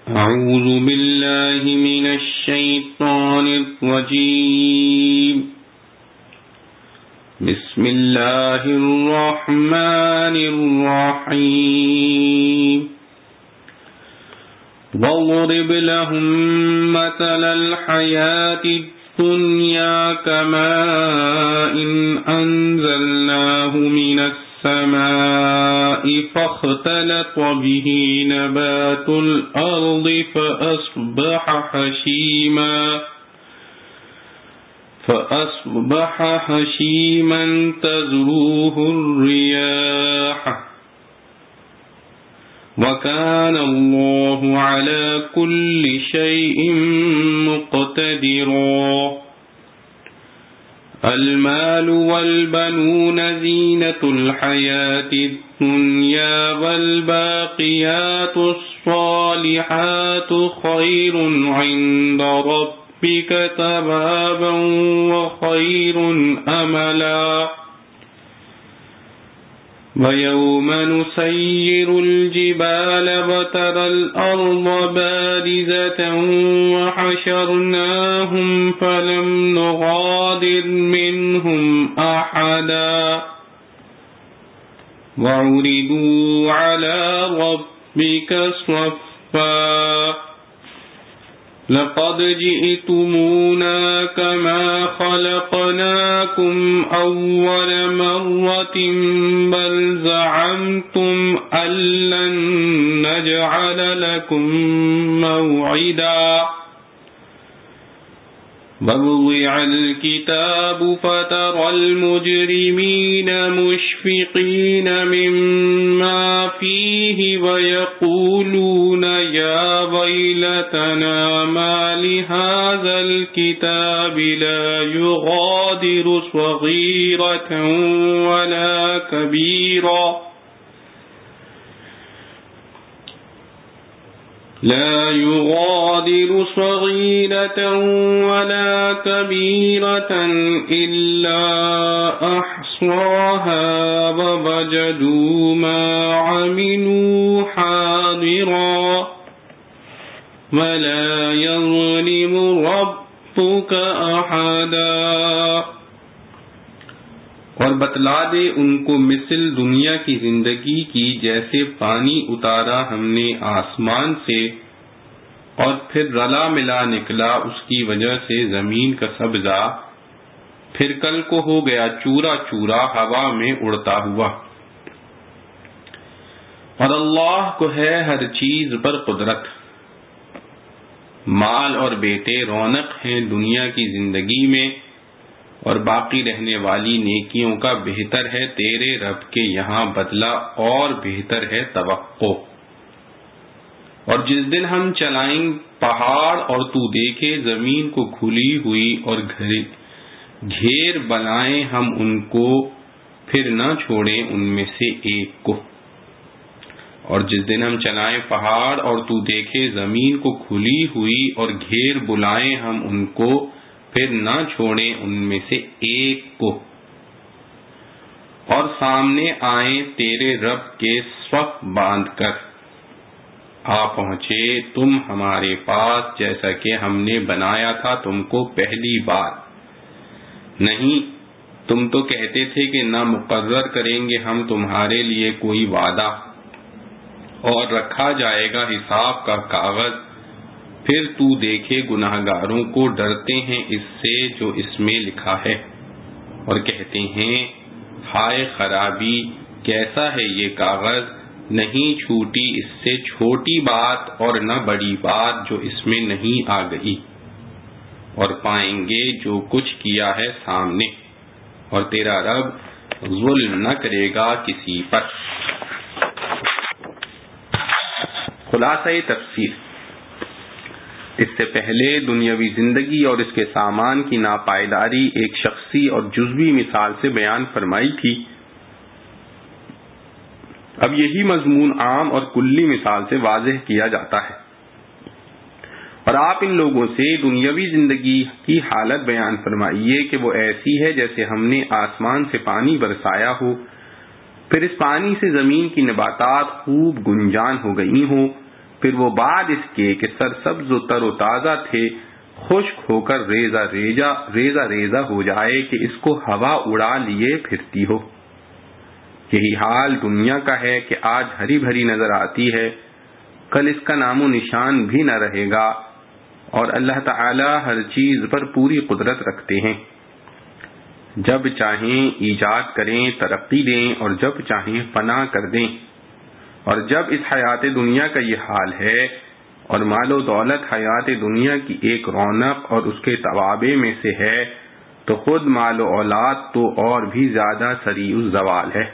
أعوذ بالله من الشيطان الرجيم بسم الله الرحمن الرحيم واضرب لهم مثل الحياة الدنيا كماء أنزلناه من السماء فاختلط به نبات الأرض فأصبح هشيما تذروه الرياح وكان الله على كل شيء مقتدرا المال والبنون زينة الحياة الدنيا والباقيات الصالحات خير عند ربك ثوابا وخير أملا ويوم نسير الجبال وترى الأرض بارزة وحشرناهم فلم نغادر منهم أحدا وعرضوا على ربك صفا لقد جئتمونا كما خلقناكم أول مرة بل زعمتم أن لن نجعل لكم موعدا ووضع الكتاب فترى المجرمين مشفقين مما فيه ويقولون يا ويلتنا ما لهذا الكتاب لا يغادر صغيرة ولا كبيرة إلا أحصاها ووجدوا ما عملوا حاضرا ولا يظلم ربك أحدا اور بتلا دے ان کو مثل دنیا کی زندگی کی جیسے پانی اتارا ہم نے آسمان سے اور پھر رلا ملا نکلا اس کی وجہ سے زمین کا سبزہ، پھر کل کو ہو گیا چورا چورا ہوا میں اڑتا ہوا۔ اور اللہ کو ہے ہر چیز پر قدرت۔ مال اور بیٹے رونق ہیں دنیا کی زندگی میں، اور باقی رہنے والی نیکیوں کا بہتر ہے تیرے رب کے یہاں بدلہ اور بہتر ہے توقع۔ اور جس دن ہم چلائیں پہاڑ اور تو دیکھے زمین کو کھلی ہوئی اور گھیر بنائیں ہم ان کو، پھر نہ چھوڑیں ان میں سے ایک کو۔ اور جس دن ہم چلائیں پہاڑ اور تو دیکھے زمین کو کھلی ہوئی اور گھیر بلائیں ہم ان کو، پھر نہ چھوڑیں ان میں سے ایک کو۔ اور سامنے آئیں تیرے رب کے صف باندھ کر، آ پہنچے تم ہمارے پاس جیسا کہ ہم نے بنایا تھا تم کو پہلی بار۔ نہیں تم تو کہتے تھے کہ نہ مقرر کریں گے ہم تمہارے لیے کوئی وعدہ، اور رکھا جائے گا حساب کا کاغذ، پھر تو دیکھے گناہگاروں کو ڈرتے ہیں اس سے جو اس میں لکھا ہے، اور کہتے ہیں ہائے خرابی، کیسا ہے یہ کاغذ، نہیں چھوٹی اس سے چھوٹی بات اور نہ بڑی بات جو اس میں نہیں آ گئی۔ اور پائیں گے جو کچھ کیا ہے سامنے، اور تیرا رب ظلم نہ کرے گا کسی پر۔ خلاصہ تفسیر، اس سے پہلے دنیاوی زندگی اور اس کے سامان کی ناپائیداری ایک شخصی اور جزوی مثال سے بیان فرمائی تھی۔ اب یہی مضمون عام اور کلی مثال سے واضح کیا جاتا ہے، اور آپ ان لوگوں سے دنیاوی زندگی کی حالت بیان فرمائیے کہ وہ ایسی ہے جیسے ہم نے آسمان سے پانی برسایا ہو، پھر اس پانی سے زمین کی نباتات خوب گنجان ہو گئی ہوں، پھر وہ بعد اس کے کہ سرسبز و تر و تازہ تھے خشک ہو کر ریزہ ریزہ ہو جائے کہ اس کو ہوا اڑا لیے پھرتی ہو۔ یہی حال دنیا کا ہے کہ آج ہری بھری نظر آتی ہے، کل اس کا نام و نشان بھی نہ رہے گا، اور اللہ تعالی ہر چیز پر پوری قدرت رکھتے ہیں، جب چاہیں ایجاد کریں ترقی دیں اور جب چاہیں فنا کر دیں۔ اور جب اس حیات دنیا کا یہ حال ہے اور مال و دولت حیات دنیا کی ایک رونق اور اس کے توابع میں سے ہے، تو خود مال و اولاد تو اور بھی زیادہ سریع الزوال ہے۔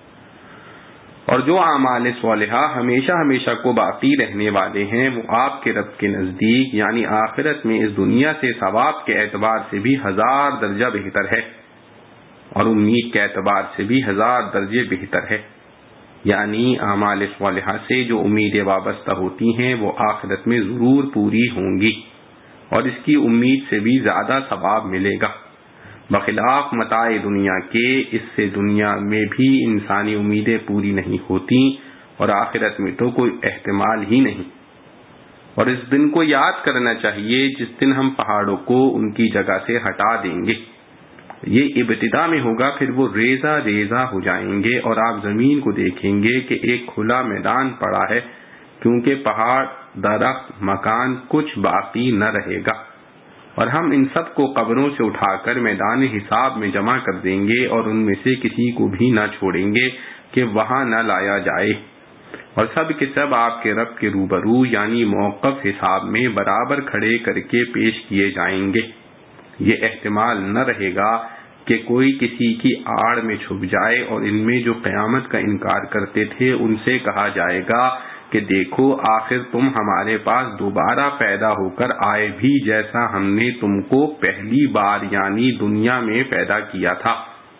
اور جو اعمال صالحہ ہمیشہ ہمیشہ کو باقی رہنے والے ہیں، وہ آپ کے رب کے نزدیک یعنی آخرت میں اس دنیا سے ثواب کے اعتبار سے بھی 1000 درجہ بہتر ہے، اور امید کے اعتبار سے بھی 1000 درجے بہتر ہے۔ یعنی اعمال صالحہ سے جو امیدیں وابستہ ہوتی ہیں وہ آخرت میں ضرور پوری ہوں گی، اور اس کی امید سے بھی زیادہ ثواب ملے گا، بخلاف متاع دنیا کے۔ اس سے دنیا میں بھی انسانی امیدیں پوری نہیں ہوتی، اور آخرت میں تو کوئی احتمال ہی نہیں۔ اور اس دن کو یاد کرنا چاہیے جس دن ہم پہاڑوں کو ان کی جگہ سے ہٹا دیں گے۔ یہ ابتدا میں ہوگا، پھر وہ ریزہ ریزہ ہو جائیں گے، اور آپ زمین کو دیکھیں گے کہ ایک کھلا میدان پڑا ہے، کیونکہ پہاڑ، درخت، مکان کچھ باقی نہ رہے گا۔ اور ہم ان سب کو قبروں سے اٹھا کر میدان حساب میں جمع کر دیں گے، اور ان میں سے کسی کو بھی نہ چھوڑیں گے کہ وہاں نہ لایا جائے، اور سب کے سب آپ کے رب کے روبرو یعنی موقف حساب میں برابر کھڑے کر کے پیش کیے جائیں گے۔ یہ احتمال نہ رہے گا کہ کوئی کسی کی آڑ میں چھپ جائے، اور ان میں جو قیامت کا انکار کرتے تھے ان سے کہا جائے گا کہ دیکھو آخر تم ہمارے پاس دوبارہ پیدا ہو کر آئے بھی جیسا ہم نے تم کو پہلی بار یعنی دنیا میں پیدا کیا تھا،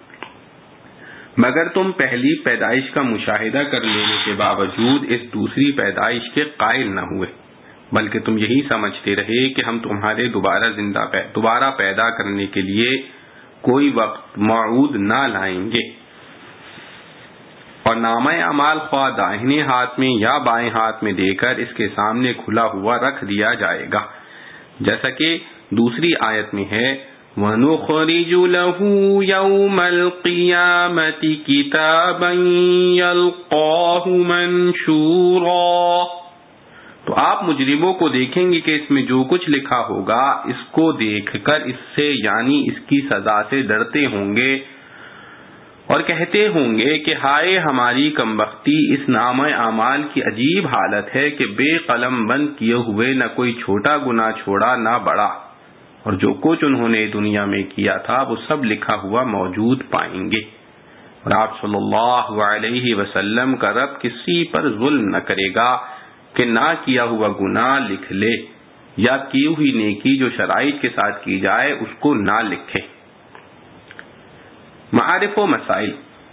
مگر تم پہلی پیدائش کا مشاہدہ کر لینے کے باوجود اس دوسری پیدائش کے قائل نہ ہوئے، بلکہ تم یہی سمجھتے رہے کہ ہم تمہارے دوبارہ پیدا کرنے کے لیے کوئی وقت موعود نہ لائیں گے۔ اور نامہ اعمال خواہ داہنے ہاتھ میں یا بائیں ہاتھ میں دے کر اس کے سامنے کھلا ہوا رکھ دیا جائے گا، جیسا کہ دوسری آیت میں ہے وَنُخْرِجُ لَهُ يَوْمَ الْقِيَامَةِ كِتَابًا يَلْقَاهُ مَنشُورًا۔ تو آپ مجرموں کو دیکھیں گے کہ اس میں جو کچھ لکھا ہوگا اس کو دیکھ کر اس سے یعنی اس کی سزا سے ڈرتے ہوں گے، اور کہتے ہوں گے کہ ہائے ہماری کمبختی، اس نامہ اعمال کی عجیب حالت ہے کہ بے قلم بند کیے ہوئے نہ کوئی چھوٹا گناہ چھوڑا نہ بڑا، اور جو کچھ انہوں نے دنیا میں کیا تھا وہ سب لکھا ہوا موجود پائیں گے۔ اور آپ صلی اللہ علیہ وسلم کا رب کسی پر ظلم نہ کرے گا کہ نہ کیا ہوا گناہ لکھ لے، یا کی ہوئی نیکی جو شرائط کے ساتھ کی جائے اس کو نہ لکھے۔ معارف و مسائل۔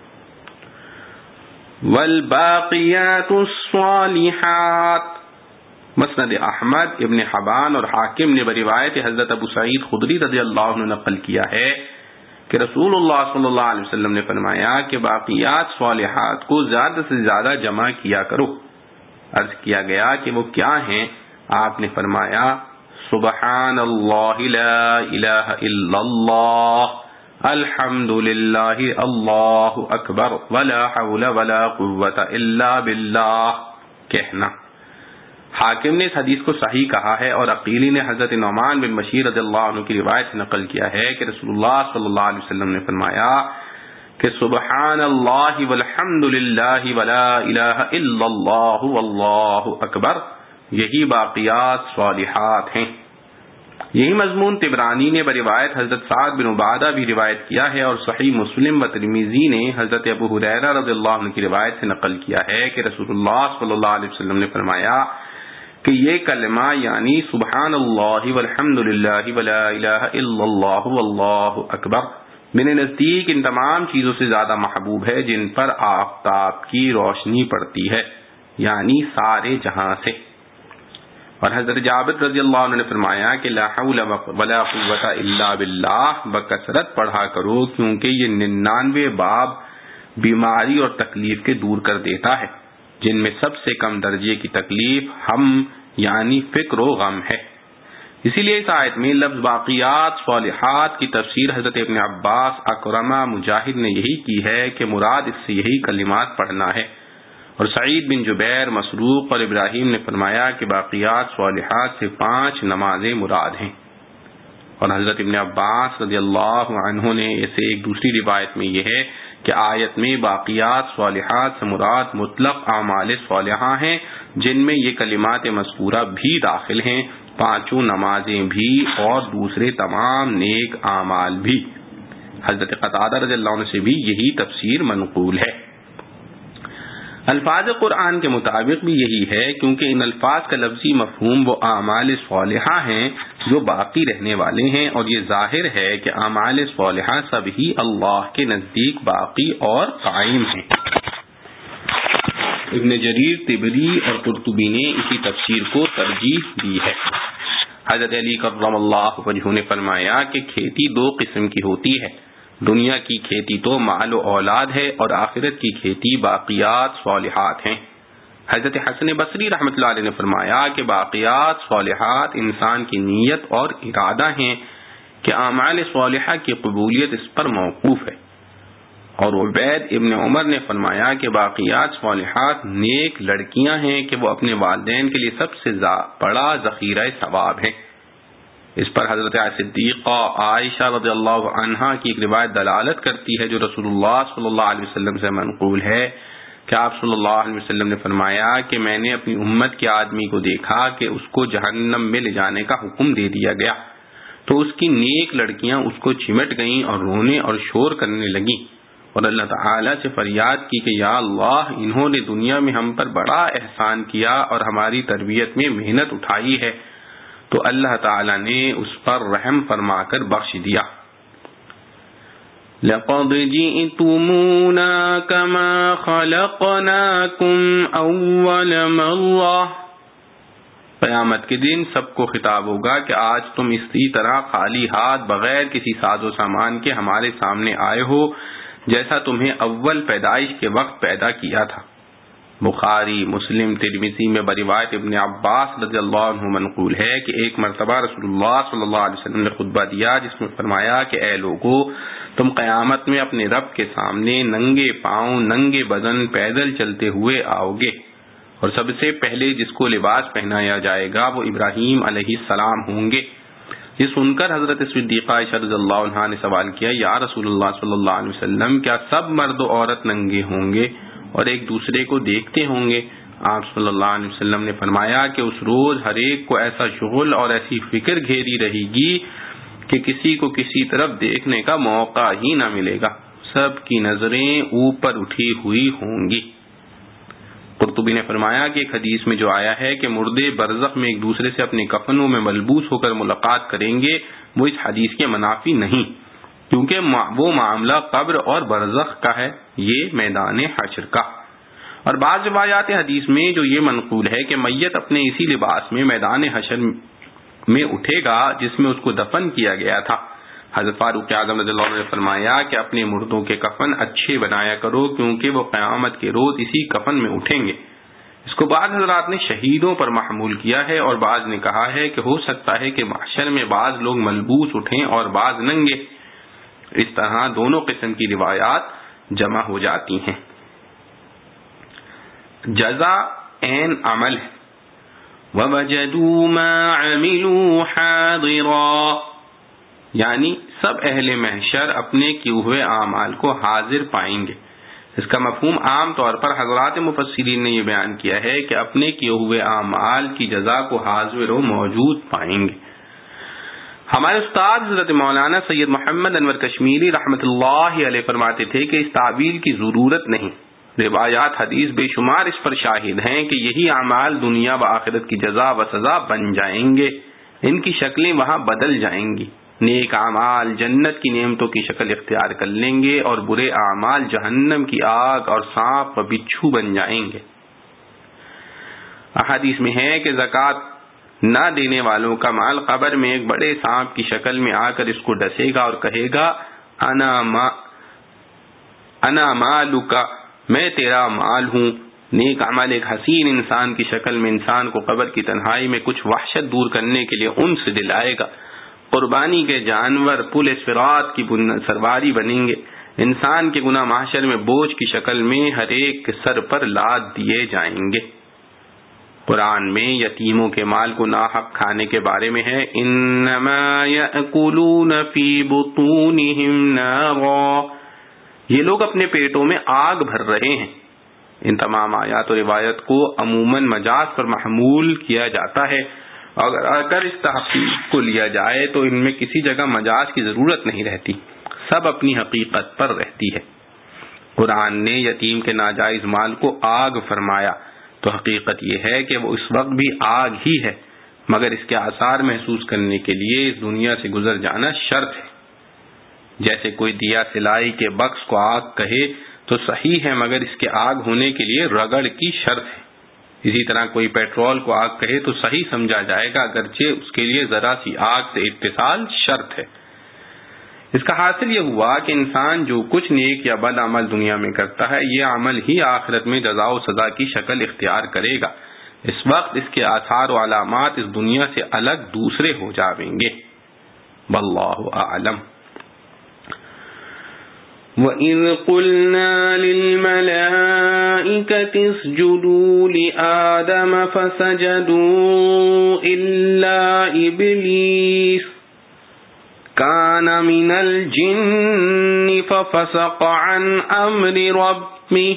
والباقیات الصالحات، مسند احمد، ابن حبان اور حاکم نے بروایت حضرت ابو سعید خدری رضی اللہ عنہ نقل کیا ہے کہ رسول اللہ صلی اللہ علیہ وسلم نے فرمایا کہ باقیات صالحات کو زیادہ سے زیادہ جمع کیا کرو۔ عرض کیا گیا کہ وہ کیا ہیں؟ آپ نے فرمایا سبحان اللہ لا الہ الا اللہ، الحمد للہ، اللہ اکبر، ولا حول ولا قوت الا باللہ کہنا۔ حاکم نے اس حدیث کو صحیح کہا ہے، اور عقیلی نے حضرت نعمان بن بشیر رضی اللہ عنہ کی روایت سے نقل کیا ہے کہ رسول اللہ صلی اللہ علیہ وسلم نے فرمایا کہ سبحان اللہ والحمد للہ ولا الہ الا اللہ واللہ اکبر، یہی باقیات صالحات ہیں۔ یہی مضمون طبرانی نے بروایت حضرت سعد بن عبادہ بھی روایت کیا ہے، اور صحیح مسلم و ترمذی نے حضرت ابو ہریرہ رضی اللہ عنہ کی روایت سے نقل کیا ہے کہ رسول اللہ صلی اللہ علیہ وسلم نے فرمایا کہ یہ کلمہ یعنی سبحان اللہ والحمد للہ ولا الہ الا اللہ واللہ اکبر میرے نزدیک ان تمام چیزوں سے زیادہ محبوب ہے جن پر آفتاب کی روشنی پڑتی ہے، یعنی سارے جہاں سے۔ اور حضرت جابر رضی اللہ عنہ نے فرمایا کہ لا حول ولا قوت الا باللہ بکثرت پڑھا کرو، کیونکہ یہ 99 باب بیماری اور تکلیف کے دور کر دیتا ہے۔ جن میں سب سے کم درجے کی تکلیف ہم یعنی فکر و غم ہے۔ اسی لیے اس آیت میں لفظ باقیات صالحات کی تفسیر حضرت ابن عباس، اکرمہ، مجاہد نے یہی کی ہے کہ مراد اس سے یہی کلمات پڑھنا ہے، اور سعید بن جبیر، مسروق اور ابراہیم نے فرمایا کہ باقیات صالحات سے 5 نمازیں مراد ہیں، اور حضرت ابن عباس رضی اللہ عنہ نے اسے ایک دوسری روایت میں یہ ہے کہ آیت میں باقیات صالحات سے مراد مطلق اعمال صالحہ ہیں، جن میں یہ کلمات مذکورہ بھی داخل ہیں، 5 نمازیں بھی اور دوسرے تمام نیک اعمال بھی۔ حضرت قتادہ رضی اللہ عنہ سے بھی یہی تفسیر منقول ہے۔ الفاظ قرآن کے مطابق بھی یہی ہے، کیونکہ ان الفاظ کا لفظی مفہوم وہ اعمال صالحہ ہیں جو باقی رہنے والے ہیں، اور یہ ظاہر ہے کہ اعمال صالحہ سب ہی اللہ کے نزدیک باقی اور قائم ہیں۔ ابن جریر طبری اور قرطبی نے اسی تفسیر کو ترجیح دی ہے۔ حضرت علی کرم اللہ وجہہ نے فرمایا کہ کھیتی 2 قسم کی ہوتی ہے، دنیا کی کھیتی تو مال و اولاد ہے، اور آخرت کی کھیتی باقیات صالحات ہیں۔ حضرت حسن بصری رحمۃ اللہ علیہ نے فرمایا کہ باقیات صالحات انسان کی نیت اور ارادہ ہیں کہ اعمال صالحہ کی قبولیت اس پر موقوف ہے، اور عبید ابن عمر نے فرمایا کہ باقیات صالحات نیک لڑکیاں ہیں کہ وہ اپنے والدین کے لیے سب سے بڑا ذخیرہ ثواب ہے۔ اس پر حضرت صدیقہ عائشہ رضی اللہ عنہا کی ایک روایت دلالت کرتی ہے جو رسول اللہ صلی اللہ علیہ وسلم سے منقول ہے کہ آپ صلی اللہ علیہ وسلم نے فرمایا کہ میں نے اپنی امت کے آدمی کو دیکھا کہ اس کو جہنم میں لے جانے کا حکم دے دیا گیا، تو اس کی نیک لڑکیاں اس کو چمٹ گئیں اور رونے اور شور کرنے لگیں، اور اللہ تعالیٰ سے فریاد کی کہ یا اللہ، انہوں نے دنیا میں ہم پر بڑا احسان کیا اور ہماری تربیت میں محنت اٹھائی ہے، تو اللہ تعالیٰ نے اس پر رحم فرما کر بخش دیا۔ لَقَدْ جِئْتُمُونَا كَمَا خَلَقْنَاكُمْ أَوَّلَ مَرَّةٍ، قیامت کے دن سب کو خطاب ہوگا کہ آج تم اسی طرح خالی ہاتھ بغیر کسی ساز و سامان کے ہمارے سامنے آئے ہو جیسا تمہیں اول پیدائش کے وقت پیدا کیا تھا۔ بخاری، مسلم، ترمذی میں بروایت ابن عباس رضی اللہ عنہ منقول ہے کہ ایک مرتبہ رسول اللہ صلی اللہ علیہ وسلم نے خطبہ دیا جس میں فرمایا کہ اے لوگو، تم قیامت میں اپنے رب کے سامنے ننگے پاؤں، ننگے بدن پیدل چلتے ہوئے آؤ گے، اور سب سے پہلے جس کو لباس پہنایا جائے گا وہ ابراہیم علیہ السلام ہوں گے۔ یہ سن کر حضرت صدیقہ عائشہ رضی اللہ عنہا نے سوال کیا، یا رسول اللہ صلی اللہ علیہ وسلم، کیا سب مرد و عورت ننگے ہوں گے اور ایک دوسرے کو دیکھتے ہوں گے؟ آپ صلی اللہ علیہ وسلم نے فرمایا کہ اس روز ہر ایک کو ایسا شغل اور ایسی فکر گھیری رہے گی کہ کسی کو کسی طرف دیکھنے کا موقع ہی نہ ملے گا، سب کی نظریں اوپر اٹھی ہوئی ہوں گی۔ قرطبی نے فرمایا کہ ایک حدیث میں جو آیا ہے کہ مردے برزخ میں ایک دوسرے سے اپنے کفنوں میں ملبوس ہو کر ملاقات کریں گے، وہ اس حدیث کے منافی نہیں، کیونکہ وہ معاملہ قبر اور برزخ کا ہے، یہ میدان حشر کا۔ اور بعض روایات حدیث میں جو یہ منقول ہے کہ میت اپنے اسی لباس میں میدان حشر میں اٹھے گا جس میں اس کو دفن کیا گیا تھا۔ حضرت فاروق اعظم رضی اللہ عنہ نے فرمایا کہ اپنے مردوں کے کفن اچھے بنایا کرو، کیونکہ وہ قیامت کے روز اسی کفن میں اٹھیں گے۔ اس کو بعض حضرات نے شہیدوں پر محمول کیا ہے، اور بعض نے کہا ہے کہ ہو سکتا ہے کہ محشر میں بعض لوگ ملبوس اٹھیں اور بعض ننگے، اس طرح دونوں قسم کی روایات جمع ہو جاتی ہیں۔ جزا عین عمل ہے۔ وَوَجَدُوا مَا عَمِلُوا حَاضِرًا، یعنی سب اہل محشر اپنے کیے ہوئے اعمال کو حاضر پائیں گے۔ اس کا مفہوم عام طور پر حضرات مفسرین نے یہ بیان کیا ہے کہ اپنے کیے ہوئے اعمال کی جزا کو حاضر و موجود پائیں گے۔ ہمارے استاد حضرت مولانا سید محمد انور کشمیری رحمۃ اللہ علیہ فرماتے تھے کہ اس تعبیر کی ضرورت نہیں، روایات حدیث بے شمار اس پر شاہد ہیں کہ یہی اعمال دنیا و آخرت کی جزا و سزا بن جائیں گے، ان کی شکلیں وہاں بدل جائیں گی۔ نیک اعمال جنت کی نعمتوں کی شکل اختیار کر لیں گے، اور برے اعمال جہنم کی آگ اور سانپ و بچھو بن جائیں گے۔ احادیث میں ہے کہ زکوٰۃ نہ دینے والوں کا مال قبر میں ایک بڑے سانپ کی شکل میں آ کر اس کو ڈسے گا اور کہے گا انا مالک، میں تیرا مال ہوں، نیک عمل ایک حسین انسان کی شکل میں انسان کو قبر کی تنہائی میں کچھ وحشت دور کرنے کے لیے انس دلائے گا. قربانی کے جانور پل صراط کی سرواری بنیں گے. انسان کے گناہ محشر میں بوجھ کی شکل میں ہر ایک کے سر پر لاد دیے جائیں گے. قرآن میں یتیموں کے مال کو ناحق کھانے کے بارے میں ہے انما یأکلون فی بطونہم نارا، یہ لوگ اپنے پیٹوں میں آگ بھر رہے ہیں. ان تمام آیات و روایت کو عموماً مجاز پر محمول کیا جاتا ہے. اگر اس تحقیق کو لیا جائے تو ان میں کسی جگہ مجاز کی ضرورت نہیں رہتی، سب اپنی حقیقت پر رہتی ہے. قرآن نے یتیم کے ناجائز مال کو آگ فرمایا تو حقیقت یہ ہے کہ وہ اس وقت بھی آگ ہی ہے، مگر اس کے آثار محسوس کرنے کے لیے اس دنیا سے گزر جانا شرط ہے. جیسے کوئی دیا سلائی کے بکس کو آگ کہے تو صحیح ہے، مگر اس کے آگ ہونے کے لیے رگڑ کی شرط ہے. اسی طرح کوئی پیٹرول کو آگ کہے تو صحیح سمجھا جائے گا، اگرچہ اس کے لیے ذرا سی آگ سے اتصال شرط ہے. اس کا حاصل یہ ہوا کہ انسان جو کچھ نیک یا بد عمل دنیا میں کرتا ہے، یہ عمل ہی آخرت میں جزا و سزا کی شکل اختیار کرے گا. اس وقت اس کے آثار و علامات اس دنیا سے الگ دوسرے ہو جائیں گے. واللہ اعلم. وَإِذْ قُلْنَا لِلْمَلَائِكَةِ اسْجُدُوا لِآدَمَ فَسَجَدُوا إِلَّا إِبْلِيسَ كَانَ مِنَ الْجِنِّ فَفَسَقَ عَنْ أَمْرِ رَبِّهِ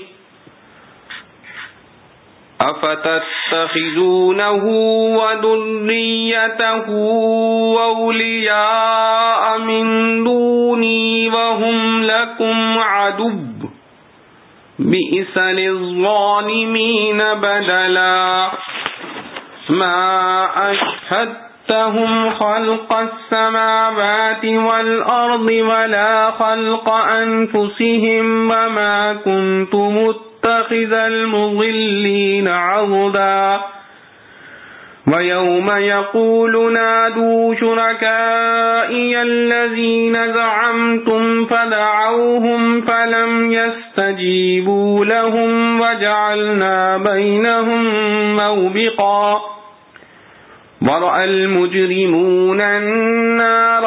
أَفَتَتَّخِذُونَهُ وَذُرِّيَّتَهُ أَوْلِيَاءَ مِن دُونِي وَهُمْ لَكُمْ عَدُوٌّ بِئْسَ لِلظَّالِمِينَ بَدَلًا مَا أَشْهَدتَّهُمْ خَلْقَ السَّمَاوَاتِ وَالْأَرْضِ وَلَا خَلْقَ أَنفُسِهِمْ وَمَا كُنتُ مُتَّخِذَ الْمُضِلِّينَ عَضُدًا وَيَوْمَ يَقُولُ نَادُوا شُرَكَائِيَ الَّذِينَ زَعَمْتُمْ فَدَعَوْهُمْ فَلَمْ يَسْتَجِيبُوا لَهُمْ وَجَعَلْنَا بَيْنَهُمْ مَوْبِقًا وَرَأَى الْمُجْرِمُونَ النَّارَ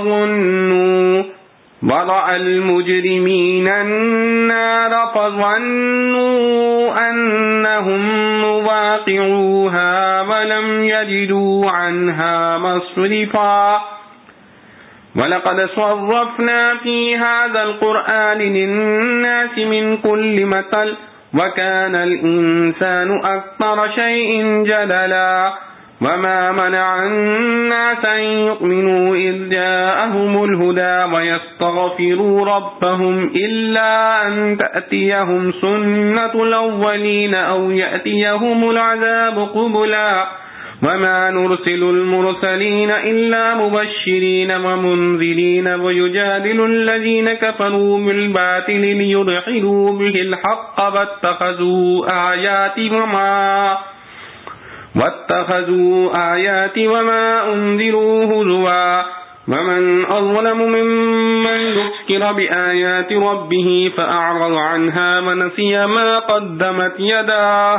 فَظَنُّوا أَنَّهُمْ مُوَاقِعُوهَا وَلَمْ يَجِدُوا عَنْهَا مَصْرِفًا وَلَقَدْ صَرَّفْنَا فِي هَذَا الْقُرْآنِ لِلنَّاسِ مِنْ كُلِّ مَثَلٍ وَكَانَ الْإِنسَانُ أَكْثَرَ شَيْءٍ جَدَلًا وَمَا مَنَعَ النَّاسَ أَن يُؤْمِنُوا إِذْ جَاءَهُمُ الْهُدَى وَيَسْتَغْفِرُوا رَبَّهُمْ إِلَّا أَن تَأْتِيَهُمْ سُنَّةُ الْأَوَّلِينَ أَوْ يَأْتِيَهُمُ الْعَذَابُ قُبُلًا وَمَا نُرْسِلُ الْمُرْسَلِينَ إِلَّا مُبَشِّرِينَ وَمُنذِرِينَ وَيُجَادِلُ الَّذِينَ كَفَرُوا بِالْبَاطِلِ لِيُدْحِضُوا بِهِ الْحَقَّ وَاتَّخَذُوا آيَاتِ وَمَا أُنذِرُوا هُزُوًا وَمَنْ أَظْلَمُ مِمَّنْ ذُكِّرَ بِآيَاتِ رَبِّهِ فَأَعْرَضَ عَنْهَا وَنَسِيَ مَا قَدَّمَتْ يَدَاهُ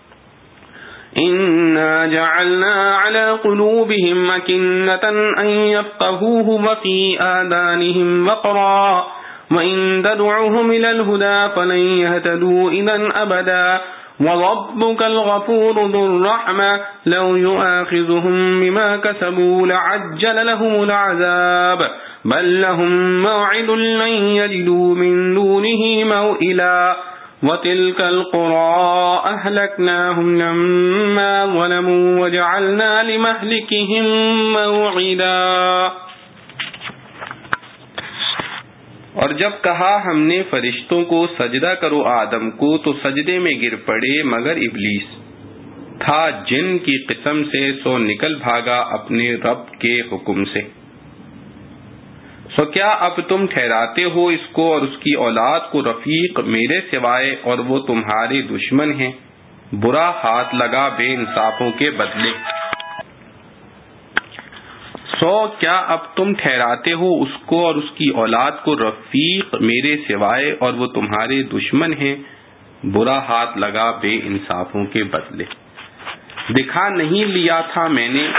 إِنَّا جَعَلْنَا عَلَى قُلُوبِهِمْ أَكِنَّةً أَن يَفْقَهُوهُ وَفِي آذَانِهِمْ وَقْرًا وَإِن تَدْعُوهُمْ إِلَى الْهُدَى فَلَن يَهْتَدُوا إِذًا أَبَدًا وَرَبُّكَ الْغَفُورُ ذُو الرَّحْمَةِ لَوْ يُؤَاخِذُهُم بِمَا كَسَبُوا لَعَجَّلَ لَهُمُ الْعَذَابَ بَل لَّهُم مَّوْعِدٌ لَّن يَجِدُوا مِن دُونِهِ مَوْئِلًا وَتِلْكَ الْقُرَىٰ أَهْلَكْنَاهُمْ لَمَّا ظَلَمُوا وَجَعَلْنَا لِمَهْلِكِهِم مَّوْعِدًا. اور جب کہا ہم نے فرشتوں کو سجدہ کرو آدم کو تو سجدے میں گر پڑے مگر ابلیس تھا جن کی قسم سے، سو نکل بھاگا اپنے رب کے حکم سے. سو کیا اب تم ٹھہراتے ہو اس کو اور اس کی اولاد کو رفیق میرے سوائے، اور وہ تمہارے دشمن ہیں. برا ہاتھ لگا بے انصافوں کے بدلے. سو کیا اب تم ٹھہراتے ہو اس کو اور اس کی اولاد کو رفیق میرے سوائے، اور وہ تمہارے دشمن ہیں. برا ہاتھ لگا بے انصافوں کے بدلے. دکھا نہیں لیا تھا میں نے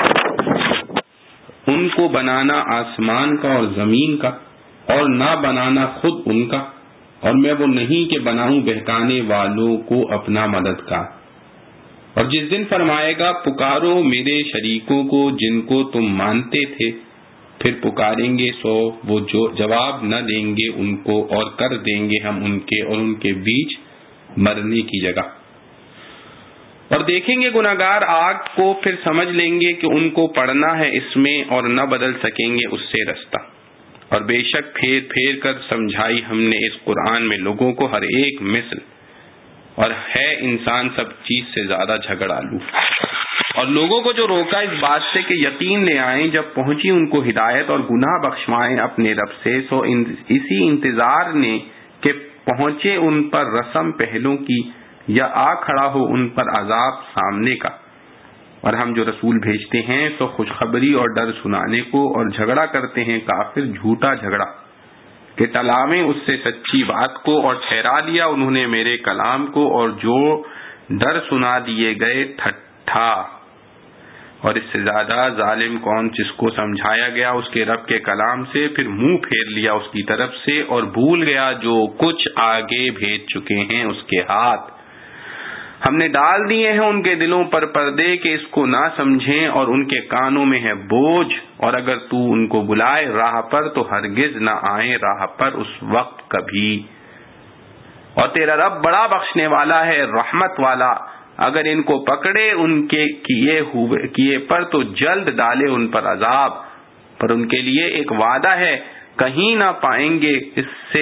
ان کو بنانا آسمان کا اور زمین کا، اور نہ بنانا خود ان کا، اور میں وہ نہیں کہ بناؤں بہکانے والوں کو اپنا مددگار. اور جس دن فرمائے گا پکارو میرے شریکوں کو جن کو تم مانتے تھے، پھر پکاریں گے سو وہ جو جواب نہ دیں گے ان کو، اور کر دیں گے ہم ان کے اور ان کے بیچ مرنے کی جگہ. اور دیکھیں گے گناہگار آگ کو، پھر سمجھ لیں گے کہ ان کو پڑنا ہے اس میں اور نہ بدل سکیں گے اس سے رستہ. اور بے شک پھیر پھیر کر سمجھائی ہم نے اس قرآن میں لوگوں کو ہر ایک مثل، اور ہے انسان سب چیز سے زیادہ جھگڑالو. اور لوگوں کو جو روکا اس بات سے کہ یقین لے آئیں جب پہنچی ان کو ہدایت اور گناہ بخشوائیں اپنے رب سے، سو اسی انتظار نے کہ پہنچے ان پر رسم پہلوں کی یا آ کھڑا ہو ان پر عذاب سامنے کا. اور ہم جو رسول بھیجتے ہیں سو خوشخبری اور ڈر سنانے کو، اور جھگڑا کرتے ہیں کافر جھوٹا جھگڑا کہ ٹلاویں اس سے سچی بات کو، اور ٹھہرا لیا انہوں نے میرے کلام کو، اور جو ڈر سنا دیے گئے ٹھٹھا. اور اس سے زیادہ ظالم کون جس کو سمجھایا گیا اس کے رب کے کلام سے، پھر منہ پھیر لیا اس کی طرف سے، اور بھول گیا جو کچھ آگے بھیج چکے ہیں اس کے ہاتھ. ہم نے ڈال دیے ہیں ان کے دلوں پر پردے کہ اس کو نہ سمجھیں، اور ان کے کانوں میں ہے بوجھ، اور اگر تو ان کو بلائے راہ پر تو ہرگز نہ آئیں راہ پر اس وقت کبھی. اور تیرا رب بڑا بخشنے والا ہے رحمت والا، اگر ان کو پکڑے ان کے کیے پر تو جلد ڈالے ان پر عذاب. پر ان کے لیے ایک وعدہ ہے، کہیں نہ پائیں گے اس سے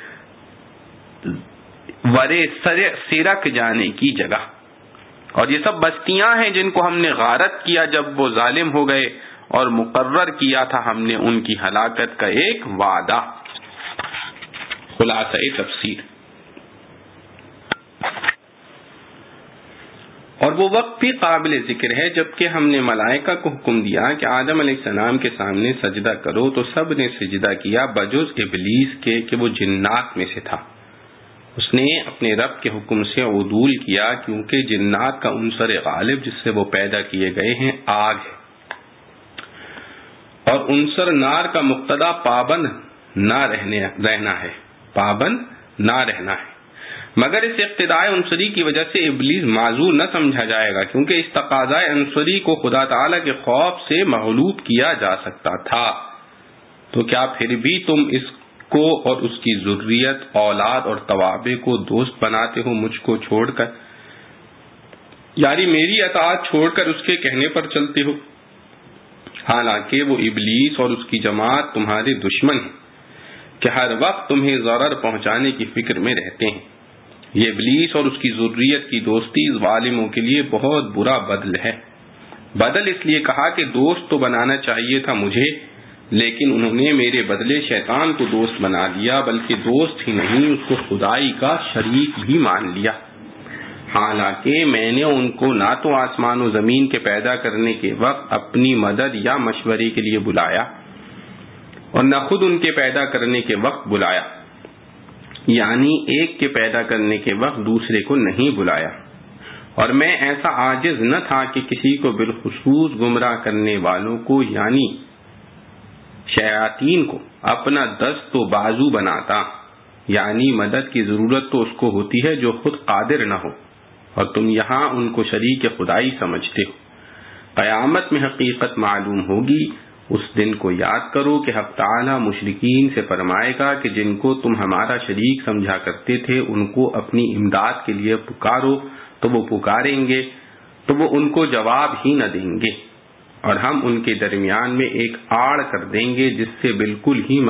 ورے سرک جانے کی جگہ. اور یہ سب بستیاں ہیں جن کو ہم نے غارت کیا جب وہ ظالم ہو گئے، اور مقرر کیا تھا ہم نے ان کی ہلاکت کا ایک وعدہ. خلاصہ تفسیر. اور وہ وقت بھی قابل ذکر ہے جبکہ ہم نے ملائکہ کو حکم دیا کہ آدم علیہ السلام کے سامنے سجدہ کرو، تو سب نے سجدہ کیا بجز ابلیس کے کہ وہ جنات میں سے تھا. اس نے اپنے رب کے حکم سے عدول کیا، کیونکہ جنات کا عنصر غالب جس سے وہ پیدا کیے گئے ہیں آگ ہے، اور عنصر نار کا مقتضا پابند نہ رہنا ہے، پابند نہ رہنا ہے. مگر اس اقتداء عنصری کی وجہ سے ابلیس معذور نہ سمجھا جائے گا، کیونکہ اس تقاضۂ عنصری کو خدا تعالی کے خوف سے مغلوب کیا جا سکتا تھا. تو کیا پھر بھی تم اس کو اور اس کی ذریت، اولاد اور توابع کو دوست بناتے ہو مجھ کو چھوڑ کر، یعنی میری اطاعت چھوڑ کر اس کے کہنے پر چلتے ہو، حالانکہ وہ ابلیس اور اس کی جماعت تمہارے دشمن ہیں کہ ہر وقت تمہیں ضرر پہنچانے کی فکر میں رہتے ہیں. یہ ابلیس اور اس کی ذریت کی دوستی ظالموں کے لیے بہت برا بدل ہے. بدل اس لیے کہا کہ دوست تو بنانا چاہیے تھا مجھے، لیکن انہوں نے میرے بدلے شیطان کو دوست بنا لیا، بلکہ دوست ہی نہیں اس کو خدائی کا شریک بھی مان لیا. حالانکہ میں نے ان کو نہ تو آسمان و زمین کے پیدا کرنے کے وقت اپنی مدد یا مشورے کے لیے بلایا، اور نہ خود ان کے پیدا کرنے کے وقت بلایا، یعنی ایک کے پیدا کرنے کے وقت دوسرے کو نہیں بلایا. اور میں ایسا عاجز نہ تھا کہ کسی کو بالخصوص گمراہ کرنے والوں کو یعنی شیاطین کو اپنا دست و بازو بناتا، یعنی مدد کی ضرورت تو اس کو ہوتی ہے جو خود قادر نہ ہو، اور تم یہاں ان کو شریک خدائی سمجھتے ہو. قیامت میں حقیقت معلوم ہوگی. اس دن کو یاد کرو کہ حق تعالی مشرکین سے فرمائے گا کہ جن کو تم ہمارا شریک سمجھا کرتے تھے ان کو اپنی امداد کے لیے پکارو، تو وہ پکاریں گے تو وہ ان کو جواب ہی نہ دیں گے، اور ہم ان کے درمیان میں ایک آڑ کر دیں گے جس سے بالکل ہی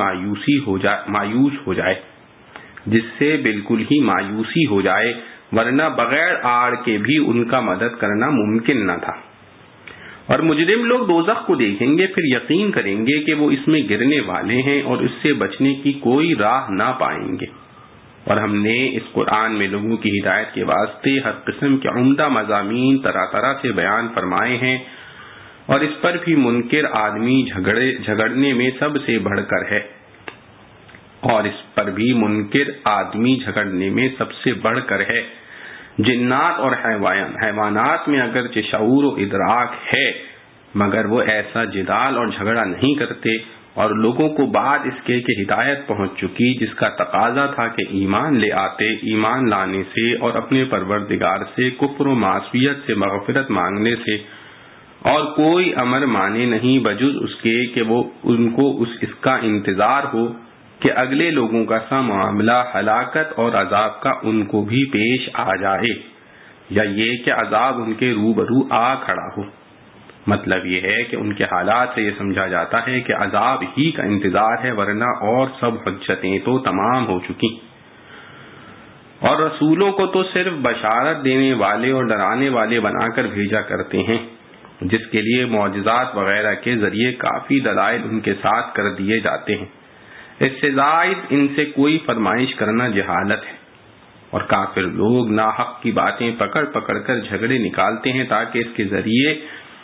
مایوسی ہو جائے، ورنہ بغیر آڑ کے بھی ان کا مدد کرنا ممکن نہ تھا. اور مجرم لوگ دوزخ کو دیکھیں گے، پھر یقین کریں گے کہ وہ اس میں گرنے والے ہیں اور اس سے بچنے کی کوئی راہ نہ پائیں گے. اور ہم نے اس قرآن میں لوگوں کی ہدایت کے واسطے ہر قسم کے عمدہ مضامین طرح طرح سے بیان فرمائے ہیں، اور اس پر بھی منکر آدمی جھگڑنے میں سب سے بڑھ کر ہے. اور اس پر بھی منکر آدمی جھگڑنے میں سب سے بڑھ کر ہے۔ جنات اور حیوانات میں اگرچہ شعور و ادراک ہے مگر وہ ایسا جدال اور جھگڑا نہیں کرتے، اور لوگوں کو بعد اس کے کہ ہدایت پہنچ چکی جس کا تقاضا تھا کہ ایمان لے آتے، ایمان لانے سے اور اپنے پروردگار سے کفر و معصیت سے مغفرت مانگنے سے اور کوئی امر مانے نہیں بجز اس کے کہ وہ ان کو اس کا انتظار ہو کہ اگلے لوگوں کا سا معاملہ ہلاکت اور عذاب کا ان کو بھی پیش آ جائے، یا یہ کہ عذاب ان کے روبرو آ کھڑا ہو۔ مطلب یہ ہے کہ ان کے حالات سے یہ سمجھا جاتا ہے کہ عذاب ہی کا انتظار ہے، ورنہ اور سب حجتیں تو تمام ہو چکی، اور رسولوں کو تو صرف بشارت دینے والے اور ڈرانے والے بنا کر بھیجا کرتے ہیں، جس کے لیے معجزات وغیرہ کے ذریعے کافی دلائل ان کے ساتھ کر دیے جاتے ہیں۔ اس سے زائد ان سے کوئی فرمائش کرنا جہالت ہے، اور کافر لوگ ناحق کی باتیں پکڑ پکڑ کر جھگڑے نکالتے ہیں تاکہ اس کے ذریعے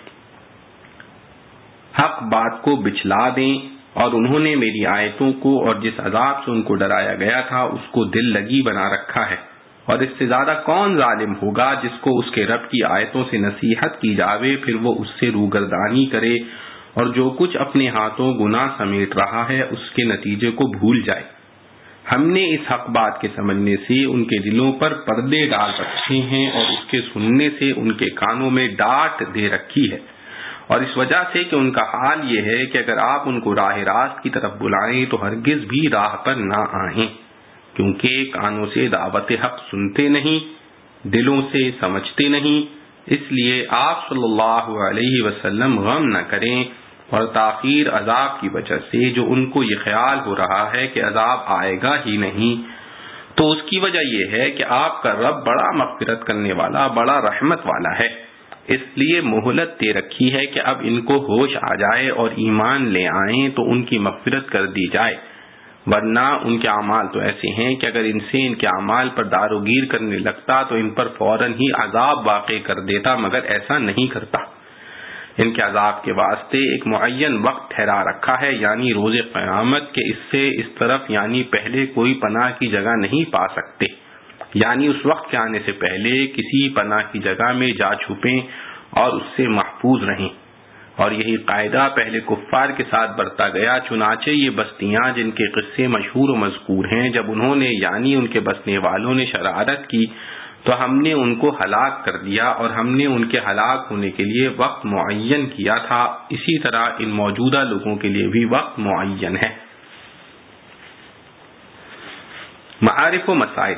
حق بات کو بچلا دیں، اور انہوں نے میری آیتوں کو اور جس عذاب سے ان کو ڈرایا گیا تھا اس کو دل لگی بنا رکھا ہے، اور اس سے زیادہ کون ظالم ہوگا جس کو اس کے رب کی آیتوں سے نصیحت کی جاوے پھر وہ اس سے روگردانی کرے اور جو کچھ اپنے ہاتھوں گناہ سمیٹ رہا ہے اس کے نتیجے کو بھول جائے۔ ہم نے اس حق بات کے سمجھنے سے ان کے دلوں پر پردے ڈال رکھے ہیں اور اس کے سننے سے ان کے کانوں میں ڈانٹ دے رکھی ہے، اور اس وجہ سے کہ ان کا حال یہ ہے کہ اگر آپ ان کو راہ راست کی طرف بلائیں تو ہرگز بھی راہ پر نہ آئیں، کیونکہ کانوں سے دعوت حق سنتے نہیں، دلوں سے سمجھتے نہیں۔ اس لیے آپ صلی اللہ علیہ وسلم غم نہ کریں، اور تاخیر عذاب کی وجہ سے جو ان کو یہ خیال ہو رہا ہے کہ عذاب آئے گا ہی نہیں، تو اس کی وجہ یہ ہے کہ آپ کا رب بڑا مغفرت کرنے والا، بڑا رحمت والا ہے، اس لیے مہلت دے رکھی ہے کہ اب ان کو ہوش آ جائے اور ایمان لے آئیں تو ان کی مغفرت کر دی جائے، ورنہ ان کے اعمال تو ایسے ہیں کہ اگر ان سے ان کے اعمال پر داروگیر کرنے لگتا تو ان پر فوراً ہی عذاب واقع کر دیتا، مگر ایسا نہیں کرتا۔ ان کے عذاب کے واسطے ایک معین وقت ٹھہرا رکھا ہے، یعنی روز قیامت کے اس سے اس طرف، یعنی پہلے کوئی پناہ کی جگہ نہیں پا سکتے، یعنی اس وقت کے آنے سے پہلے کسی پناہ کی جگہ میں جا چھپیں اور اس سے محفوظ رہیں، اور یہی قاعدہ پہلے کفار کے ساتھ برتا گیا۔ چنانچہ یہ بستیاں جن کے قصے مشہور و مذکور ہیں، جب انہوں نے یعنی ان کے بسنے والوں نے شرارت کی تو ہم نے ان کو ہلاک کر دیا، اور ہم نے ان کے ہلاک ہونے کے لیے وقت معین کیا تھا، اسی طرح ان موجودہ لوگوں کے لیے بھی وقت معین ہے۔ معارف و مسائل۔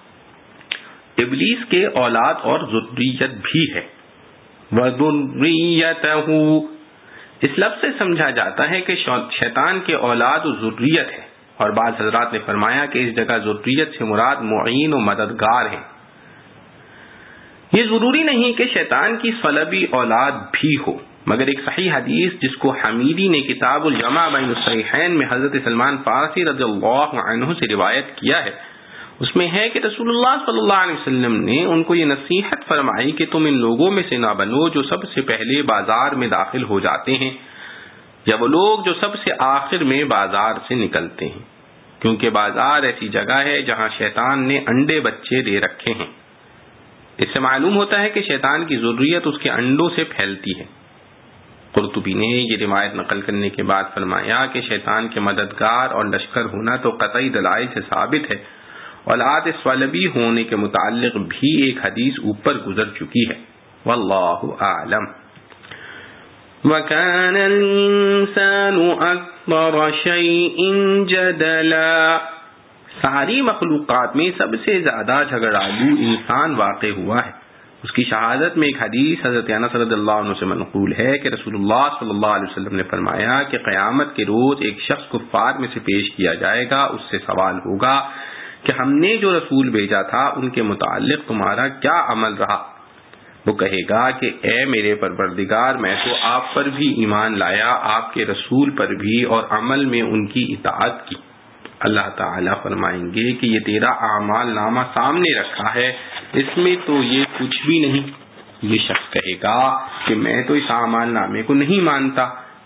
ابلیس کے اولاد اور ذریت بھی ہے۔ وَذُرِّيَّتَهُ اس لفظ سے سمجھا جاتا ہے کہ شیطان کے اولاد و ذریت ہے، اور بعض حضرات نے فرمایا کہ اس جگہ ذریت سے مراد معین و مددگار ہے۔ یہ ضروری نہیں کہ شیطان کی صلبی اولاد بھی ہو، مگر ایک صحیح حدیث جس کو حمیدی نے کتاب الجمع بین الصحیحین میں حضرت سلمان فارسی رضی اللہ عنہ سے روایت کیا ہے، اس میں ہے کہ رسول اللہ صلی اللہ علیہ وسلم نے ان کو یہ نصیحت فرمائی کہ تم ان لوگوں میں سے نہ بنو جو سب سے پہلے بازار میں داخل ہو جاتے ہیں، یا وہ لوگ جو سب سے آخر میں بازار سے نکلتے ہیں، کیونکہ بازار ایسی جگہ ہے جہاں شیطان نے انڈے بچے دے رکھے ہیں۔ اس سے معلوم ہوتا ہے کہ شیطان کی ذریت اس کے انڈوں سے پھیلتی ہے۔ قرطبی نے یہ روایت نقل کرنے کے بعد فرمایا کہ شیطان کے مددگار اور لشکر ہونا تو قطعی دلائل سے ثابت ہے۔ اولاد صلبی ہونے کے متعلق بھی ایک حدیث اوپر گزر چکی ہے۔ واللہ اعلم۔ وَكَانَ الْإِنسَانُ أَكْثَرَ شَيْءٍ جَدَلًا ساری مخلوقات میں سب سے زیادہ جھگڑالو انسان واقع ہوا ہے۔ اس کی شہادت میں ایک حدیث حضرت انس رضی اللہ عنہ سے منقول ہے کہ رسول اللہ صلی اللہ علیہ وسلم نے فرمایا کہ قیامت کے روز ایک شخص کفار میں سے پیش کیا جائے گا، اس سے سوال ہوگا کہ ہم نے جو رسول بھیجا تھا ان کے متعلق تمہارا کیا عمل رہا؟ وہ کہے گا کہ اے میرے پروردگار، میں تو آپ پر بھی ایمان لایا، آپ کے رسول پر بھی، اور عمل میں ان کی اطاعت کی۔ اللہ تعالیٰ فرمائیں گے کہ یہ تیرا اعمال نامہ سامنے رکھا ہے، اس میں تو یہ کچھ بھی نہیں۔ یہ شخص کہے گا کہ میں تو اس اعمال نامے کو نہیں مانتا،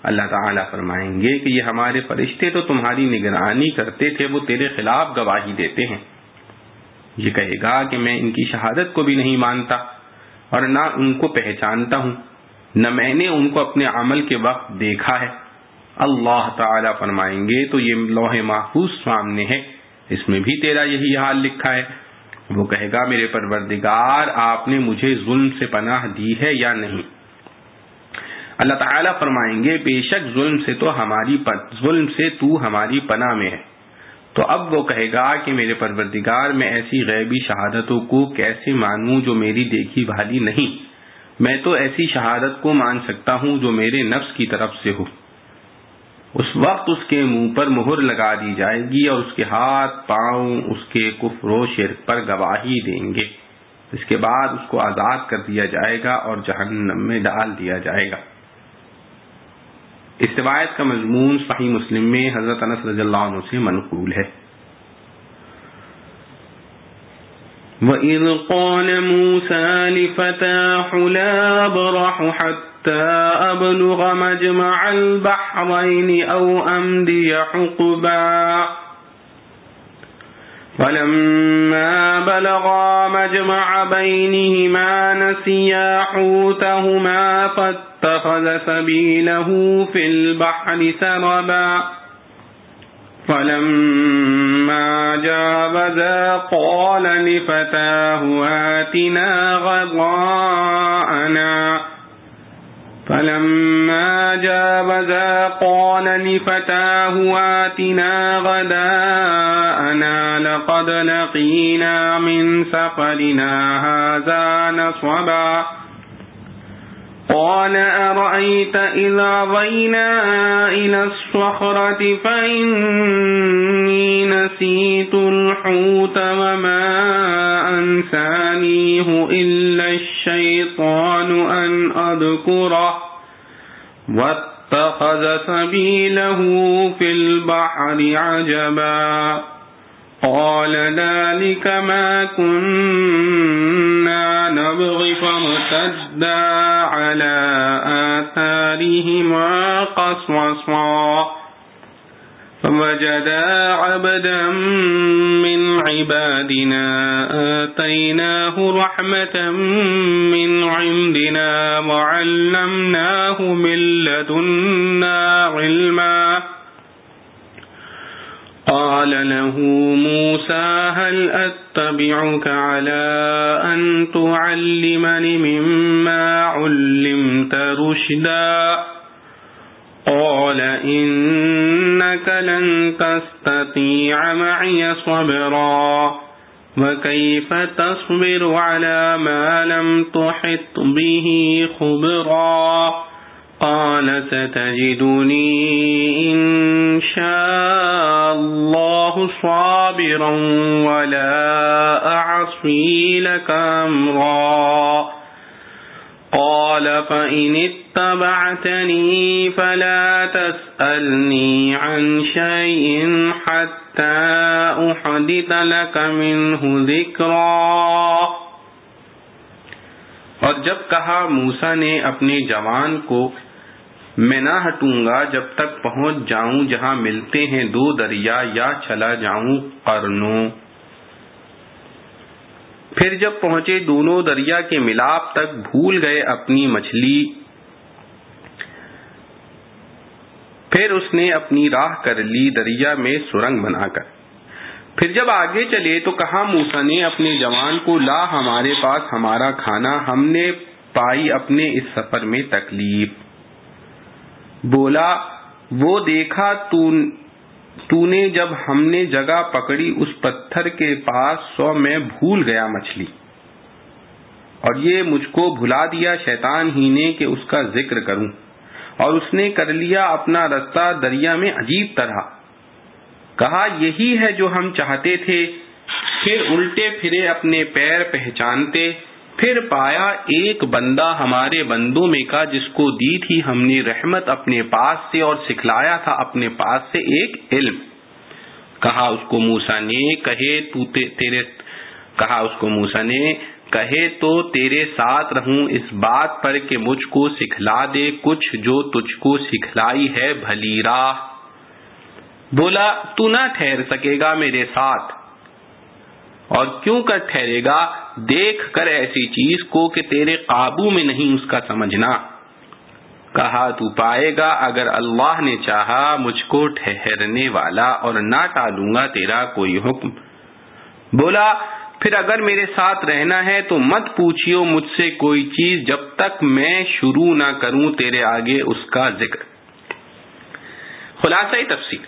اللہ تعالیٰ فرمائیں گے کہ یہ ہمارے فرشتے تو تمہاری نگرانی کرتے تھے، وہ تیرے خلاف گواہی دیتے ہیں۔ یہ کہے گا کہ میں ان کی شہادت کو بھی نہیں مانتا اور نہ ان کو پہچانتا ہوں، نہ میں نے ان کو اپنے عمل کے وقت دیکھا ہے۔ اللہ تعالیٰ فرمائیں گے تو یہ لوح محفوظ سامنے ہے، اس میں بھی تیرا یہی حال لکھا ہے۔ وہ کہے گا میرے پروردگار آپ نے مجھے ظلم سے پناہ دی ہے یا نہیں؟ اللہ تعالیٰ فرمائیں گے بے شک ظلم سے تو ہماری پناہ میں ہے۔ تو اب وہ کہے گا کہ میرے پروردگار میں ایسی غیبی شہادتوں کو کیسے مانوں جو میری دیکھی بھالی نہیں؟ میں تو ایسی شہادت کو مان سکتا ہوں جو میرے نفس کی طرف سے ہو۔ اس وقت اس کے منہ پر مہر لگا دی جائے گی اور اس کے ہاتھ پاؤں اس کے کفر و شرک پر گواہی دیں گے۔ اس کے بعد اس کو آزاد کر دیا جائے گا اور جہنم میں ڈال دیا جائے گا۔ اس روایت کا مضمون صحیح مسلم میں حضرت انس رضی اللہ عنہ سے منقول ہے۔ وَإِذْ قَالَ مُوسَىٰ لِفَتَاهُ لَا أَبْرَحُ حَتَّىٰ أَبْلُغَ مَجْمَعَ الْبَحْرَيْنِ أَوْ أَمْضِيَ حُقُبًا فَلَمَّا بَلَغَا مَجْمَعَ بَيْنِهِمَا نَسِيَا حُوتَهُمَا فَاتَّخَذَ سَبِيلَهُ فِي الْبَحْرِ سَرَبًا فَلَمَّا جَاوَزَا قَالَ لِفَتَاهُ آتِنَا غَدَاءَنَا لَقَدْ لَقِينَا مِنْ سَفَرِنَا هَٰذَا نَصَبًا قَالَ أَرَأَيْتَ إِذْ أَوَيْنَا إِلَى الصَّخْرَةِ فَإِنِّي نَسِيتُ الْحُوتَ وَمَا أَنسَانِيهُ إِلَّا الشَّيْطَانُ أَنْ أَذْكُرَهُ وَاتَّخَذَ سَبِيلَهُ فِي الْبَحْرِ عَجَبًا قَالَ ذَلِكَ مَا كُنَّا نَبْغِ فَارْتَدَّا عَلَىٰ آثَارِهِمَا قَصَصًا فَوَجَدَا عَبْدًا مِّنْ عِبَادِنَا آتَيْنَاهُ رَحْمَةً مِّنْ عِندِنَا وَعَلَّمْنَاهُ مِن لَّدُنَّا عِلْمًا قال له موسى هل أتبعك على أن تعلمني مما علمت رشدا قال إنك لن تستطيع معي صبرا وكيف تصبر على ما لم تحط به خبرا قال ستجدني إن شاء الله صابرا ولا أعصي لك أمرا قال فإن اتبعتني فلا تسألني عن شيء حتى أحدث لك منه ذكرا۔ اور جب کہا موسیٰ نے اپنے جوان کو میں نہ ہٹوں گا جب تک پہنچ جاؤں جہاں ملتے ہیں دو دریا یا چلا جاؤں قرنوں۔ پھر جب پہنچے دونوں دریا کے ملاپ تک بھول گئے اپنی مچھلی، پھر اس نے اپنی راہ کر لی دریا میں سرنگ بنا کر۔ پھر جب آگے چلے تو کہا موسیٰ نے اپنے جوان کو لا ہمارے پاس ہمارا کھانا، ہم نے پائی اپنے اس سفر میں تکلیف۔ بولا وہ دیکھا تو نے جب ہم نے جگہ پکڑی اس پتھر کے پاس سو میں بھول گیا مچھلی، اور یہ مجھ کو بھلا دیا شیطان ہی نے کہ اس کا ذکر کروں، اور اس نے کر لیا اپنا رستہ دریا میں عجیب طرح۔ کہا یہی ہے جو ہم چاہتے تھے، پھر الٹے پھرے اپنے پیر پہچانتے، پھر پایا ایک بندہ ہمارے بندوں میں کا جس کو دی تھی ہم نے رحمت اپنے پاس سے اور سکھلایا تھا اپنے پاس سے ایک علم۔ کہا اس کو موسیٰ نے کہے تو تیرے ساتھ رہوں اس بات پر کہ مجھ کو سکھلا دے کچھ جو تجھ کو سکھلائی ہے بھلی راہ۔ بولا تو نہ ٹھہر سکے گا میرے ساتھ، اور کیوں کر ٹھہرے گا، دیکھ کر ایسی چیز کو کہ تیرے قابو میں نہیں اس کا سمجھنا۔ کہا تو پائے گا اگر اللہ نے چاہا مجھ کو ٹھہرنے والا، اور نہ ٹالوں گا تیرا کوئی حکم۔ بولا پھر اگر میرے ساتھ رہنا ہے تو مت پوچھیو مجھ سے کوئی چیز جب تک میں شروع نہ کروں تیرے آگے اس کا ذکر۔ خلاصہ تفسیر،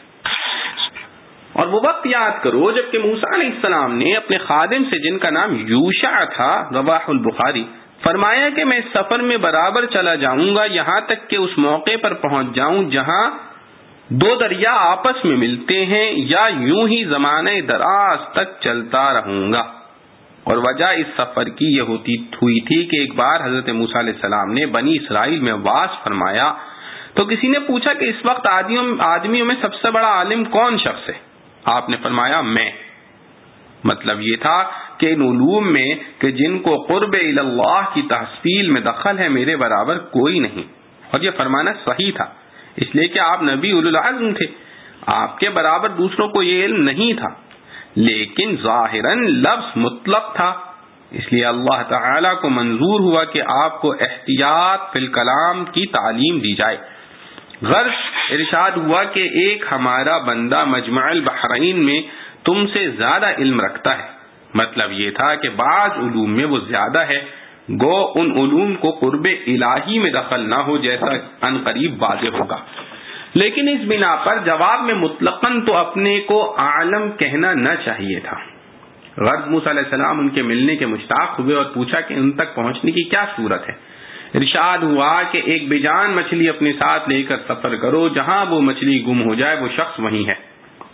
اور وہ وقت یاد کرو جبکہ موسیٰ علیہ السلام نے اپنے خادم سے جن کا نام یوشع تھا، رواہ البخاری، فرمایا کہ میں سفر میں برابر چلا جاؤں گا یہاں تک کہ اس موقع پر پہنچ جاؤں جہاں دو دریا آپس میں ملتے ہیں، یا یوں ہی زمانے دراز تک چلتا رہوں گا۔ اور وجہ اس سفر کی یہ ہوئی تھی کہ ایک بار حضرت موسیٰ علیہ السلام نے بنی اسرائیل میں وعظ فرمایا تو کسی نے پوچھا کہ اس وقت آدمیوں میں سب سے بڑا عالم کون شخص ہے؟ آپ نے فرمایا میں۔ مطلب یہ تھا کہ ان علوم میں کہ جن کو قرب اللہ کی تحصیل میں دخل ہے میرے برابر کوئی نہیں، اور یہ فرمانا صحیح تھا اس لیے کہ آپ نبی اولو العزم تھے، آپ کے برابر دوسروں کو یہ علم نہیں تھا، لیکن ظاہراً لفظ مطلق تھا، اس لیے اللہ تعالی کو منظور ہوا کہ آپ کو احتیاط فی الکلام کی تعلیم دی جائے۔ غرض ارشاد ہوا کہ ایک ہمارا بندہ مجمع البحرین میں تم سے زیادہ علم رکھتا ہے، مطلب یہ تھا کہ بعض علوم میں وہ زیادہ ہے، گو ان علوم کو قرب الہی میں دخل نہ ہو جیسا ان قریب واضح ہوگا، لیکن اس بنا پر جواب میں مطلقاً تو اپنے کو عالم کہنا نہ چاہیے تھا۔ غرض موسیٰ علیہ السلام ان کے ملنے کے مشتاق ہوئے اور پوچھا کہ ان تک پہنچنے کی کیا صورت ہے۔ ارشاد ہوا کہ ایک بے جان مچھلی اپنے ساتھ لے کر سفر کرو، جہاں وہ مچھلی گم ہو جائے وہ شخص وہیں ہے۔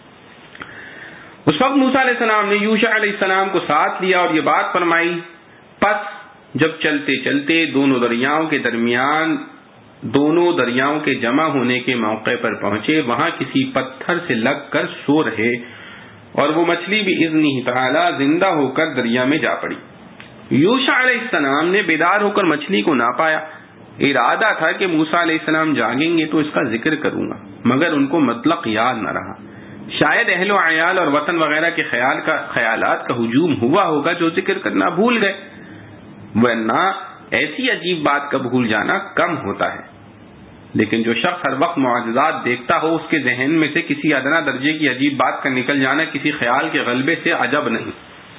اس وقت موسیٰ علیہ السلام نے یوشع علیہ السلام کو ساتھ لیا اور یہ بات فرمائی۔ پس جب چلتے چلتے دونوں دریاؤں کے جمع ہونے کے موقع پر پہنچے، وہاں کسی پتھر سے لگ کر سو رہے، اور وہ مچھلی بھی اذنہ تعالی زندہ ہو کر دریا میں جا پڑی۔ یوشع علیہ السلام نے بیدار ہو کر مچھلی کو نہ پایا۔ ارادہ تھا کہ موسیٰ علیہ السلام جاگیں گے تو اس کا ذکر کروں گا، مگر ان کو مطلق یاد نہ رہا۔ شاید اہل و عیال اور وطن وغیرہ کے خیالات کا ہجوم ہوا ہوگا جو ذکر کرنا بھول گئے، ورنہ ایسی عجیب بات کا بھول جانا کم ہوتا ہے، لیکن جو شخص ہر وقت معجزات دیکھتا ہو اس کے ذہن میں سے کسی ادنا درجے کی عجیب بات کا نکل جانا کسی خیال کے غلبے سے عجب نہیں۔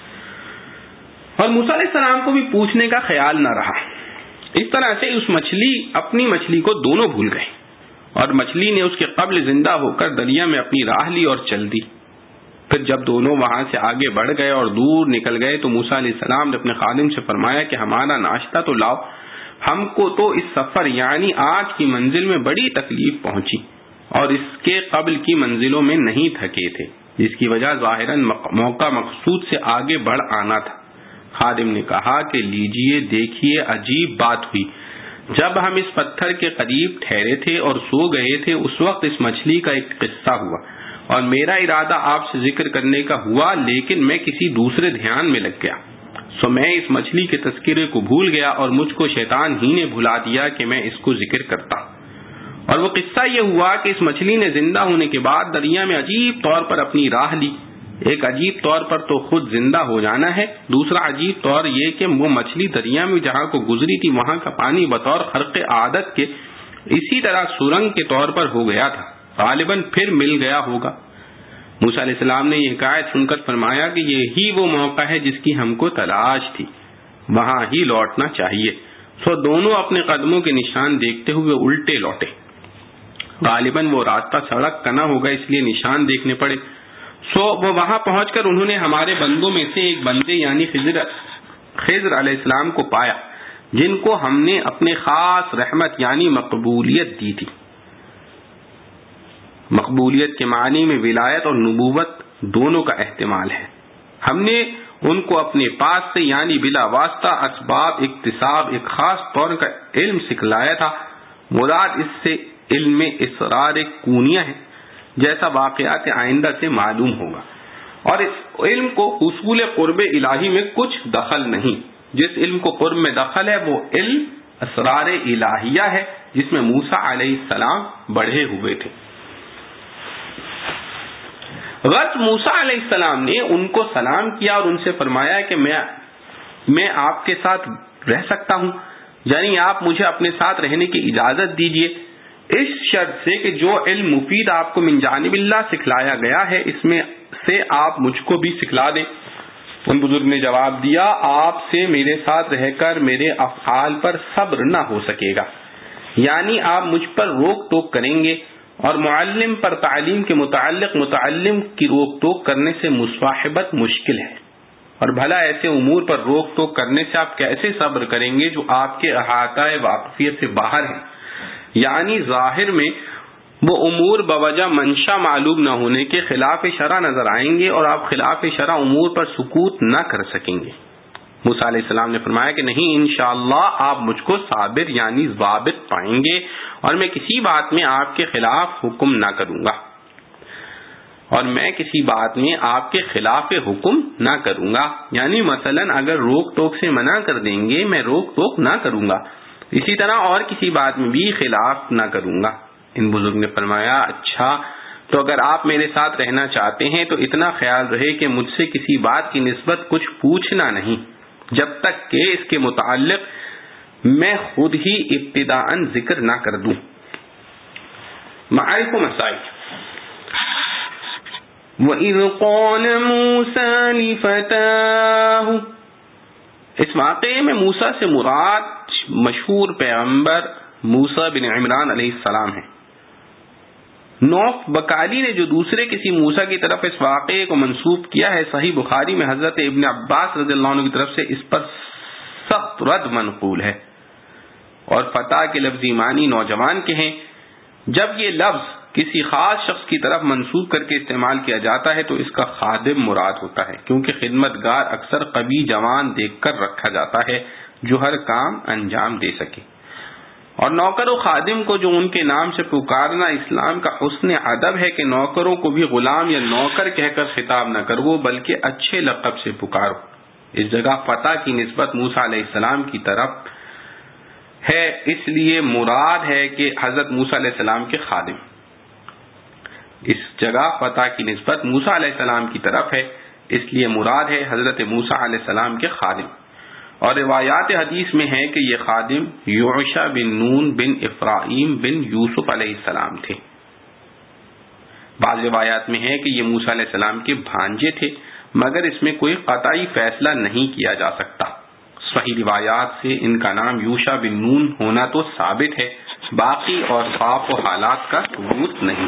اور موسیٰ علیہ السلام کو بھی پوچھنے کا خیال نہ رہا۔ اس طرح سے اس اپنی مچھلی کو دونوں بھول گئے، اور مچھلی نے اس کے قبل زندہ ہو کر دریا میں اپنی راہ لی اور چل دی۔ پھر جب دونوں وہاں سے آگے بڑھ گئے اور دور نکل گئے تو موسیٰ علیہ السلام نے اپنے خادم سے فرمایا کہ ہمارا ناشتہ تو لاؤ، ہم کو تو اس سفر یعنی آج کی منزل میں بڑی تکلیف پہنچی اور اس کے قبل کی منزلوں میں نہیں تھکے تھے، جس کی وجہ ظاہراً موقع مقصود سے آگے بڑھ آنا تھا۔ خادم نے کہا کہ لیجئے دیکھیے عجیب بات ہوئی، جب ہم اس پتھر کے قریب ٹھہرے تھے اور سو گئے تھے اس وقت اس مچھلی کا ایک قصہ ہوا، اور میرا ارادہ آپ سے ذکر کرنے کا ہوا، لیکن میں کسی دوسرے دھیان میں لگ گیا، سو میں اس مچھلی کے تذکرے کو بھول گیا اور مجھ کو شیطان ہی نے بھلا دیا کہ میں اس کو ذکر کرتا۔ اور وہ قصہ یہ ہوا کہ اس مچھلی نے زندہ ہونے کے بعد دریا میں عجیب طور پر اپنی راہ لی۔ ایک عجیب طور پر تو خود زندہ ہو جانا ہے، دوسرا عجیب طور یہ کہ وہ مچھلی دریا میں جہاں کو گزری تھی وہاں کا پانی بطور خرق عادت کے اسی طرح سرنگ کے طور پر ہو گیا تھا، غالباً پھر مل گیا ہوگا۔ موسیٰ علیہ السلام نے یہ حکایت سن کر فرمایا کہ یہی وہ موقع ہے جس کی ہم کو تلاش تھی، وہاں ہی لوٹنا چاہیے۔ سو دونوں اپنے قدموں کے نشان دیکھتے ہوئے الٹے لوٹے۔ غالباً وہ راستہ سڑک کا نہ ہوگا اس لیے نشان دیکھنے پڑے۔ سو وہ وہاں پہنچ کر انہوں نے ہمارے بندوں میں سے ایک بندے یعنی خضر علیہ السلام کو پایا، جن کو ہم نے اپنے خاص رحمت یعنی مقبولیت دی تھی۔ مقبولیت کے معنی میں ولایت اور نبوت دونوں کا احتمال ہے۔ ہم نے ان کو اپنے پاس سے یعنی بلا واسطہ اسباب اکتساب ایک خاص طور کا علم سکھلایا تھا۔ مراد اس سے علم اسرار کونیہ ہے، جیسا واقعات آئندہ سے معلوم ہوگا، اور اس علم کو حصول قرب الہی میں کچھ دخل نہیں، جس علم کو قرب میں دخل ہے وہ علم اسرار الہیہ ہے جس میں موسیٰ علیہ السلام بڑھے ہوئے تھے. غرض موسیٰ علیہ السلام نے ان کو سلام کیا اور ان سے فرمایا کہ میں آپ کے ساتھ رہ سکتا ہوں، یعنی آپ مجھے اپنے ساتھ رہنے کی اجازت دیجیے، اس شرط سے کہ جو علم مفید آپ کو من جانب اللہ سکھلایا گیا ہے اس میں سے آپ مجھ کو بھی سکھلا دیں. ان بزرگ نے جواب دیا، آپ سے میرے ساتھ رہ کر میرے افعال پر صبر نہ ہو سکے گا، یعنی آپ مجھ پر روک ٹوک کریں گے، اور معلم پر تعلیم کے متعلق متعلم کی روک ٹوک کرنے سے مصاحبت مشکل ہے، اور بھلا ایسے امور پر روک ٹوک کرنے سے آپ کیسے صبر کریں گے جو آپ کے احاطہ واقفیت سے باہر ہیں، یعنی ظاہر میں وہ امور بوجہ منشا معلوم نہ ہونے کے خلاف شرع نظر آئیں گے اور آپ خلاف شرع امور پر سکوت نہ کر سکیں گے. موسیٰ علیہ السلام نے فرمایا کہ نہیں، انشاءاللہ آپ مجھ کو صابر یعنی ضابط پائیں گے اور میں کسی بات میں آپ کے خلاف حکم نہ کروں گا، یعنی مثلا اگر روک ٹوک سے منع کر دیں گے میں روک ٹوک نہ کروں گا، اسی طرح اور کسی بات میں بھی خلاف نہ کروں گا. ان بزرگ نے فرمایا اچھا، تو اگر آپ میرے ساتھ رہنا چاہتے ہیں تو اتنا خیال رہے کہ مجھ سے کسی بات کی نسبت کچھ پوچھنا نہیں جب تک کہ اس کے متعلق میں خود ہی ابتداءً ذکر نہ کر دوں. معارف و مسائل. وَإِذْ قَالَ مُوسَىٰ لِفَتَاهُ، اس واقعے میں موسیٰ سے مراد مشہور پیغمبر موسیٰ بن عمران علیہ السلام ہیں. نوف بکالی نے جو دوسرے کسی موسیٰ کی طرف اس واقعے کو منسوب کیا ہے، صحیح بخاری میں حضرت ابن عباس رضی اللہ عنہ کی طرف سے اس پر سخت رد منقول ہے، اور فتح کے لفظی معنی نوجوان کے ہیں. جب یہ لفظ کسی خاص شخص کی طرف منسوب کر کے استعمال کیا جاتا ہے تو اس کا خادم مراد ہوتا ہے، کیونکہ خدمتگار اکثر قوی جوان دیکھ کر رکھا جاتا ہے جو ہر کام انجام دے سکے. اور نوکر و خادم کو جو ان کے نام سے پکارنا اسلام کا حسن ادب ہے کہ نوکروں کو بھی غلام یا نوکر کہہ کر خطاب نہ کرو بلکہ اچھے لقب سے پکارو. اس جگہ فتح کی نسبت موسیٰ علیہ السلام کی طرف ہے، اس لیے مراد ہے کہ حضرت موسیٰ علیہ السلام کے خادم. اس جگہ فتح کی نسبت موسیٰ علیہ السلام کی طرف ہے، اس لیے مراد ہے حضرت موسیٰ علیہ السلام کے خادم. اور روایات حدیث میں ہے کہ یہ خادم یوشع بن نون بن افرایم بن یوسف علیہ السلام تھے. بعض روایات میں ہے کہ یہ موسیٰ علیہ السلام کے بھانجے تھے، مگر اس میں کوئی قطعی فیصلہ نہیں کیا جا سکتا. صحیح روایات سے ان کا نام یوشع بن نون ہونا تو ثابت ہے، باقی اور خواب و حالات کا ثبوت نہیں.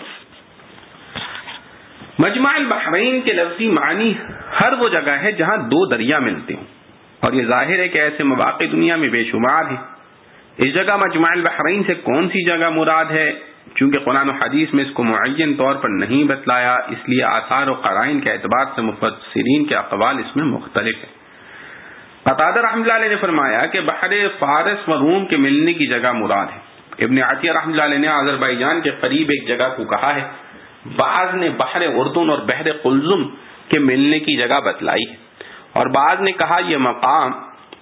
مجمع البحرین کے لفظی معنی ہر وہ جگہ ہے جہاں دو دریا ملتے ہوں، اور یہ ظاہر ہے کہ ایسے مواقع دنیا میں بے شمار ہیں. اس جگہ مجمع البحرین سے کون سی جگہ مراد ہے؟ چونکہ قرآن و حدیث میں اس کو معین طور پر نہیں بتلایا، اس لیے آثار و قرائن کے اعتبار سے مفسرین کے اقوال اس میں مختلف ہیں. قتادہ رحمۃ اللہ علیہ نے فرمایا کہ بحر فارس و روم کے ملنے کی جگہ مراد ہے. ابن عطیہ رحمۃ اللہ علیہ نے آذربائیجان کے قریب ایک جگہ کو کہا ہے. بعض نے بحر اردن اور بحر قلزم کے ملنے کی جگہ بتلائی ہے، اور بعض نے کہا یہ مقام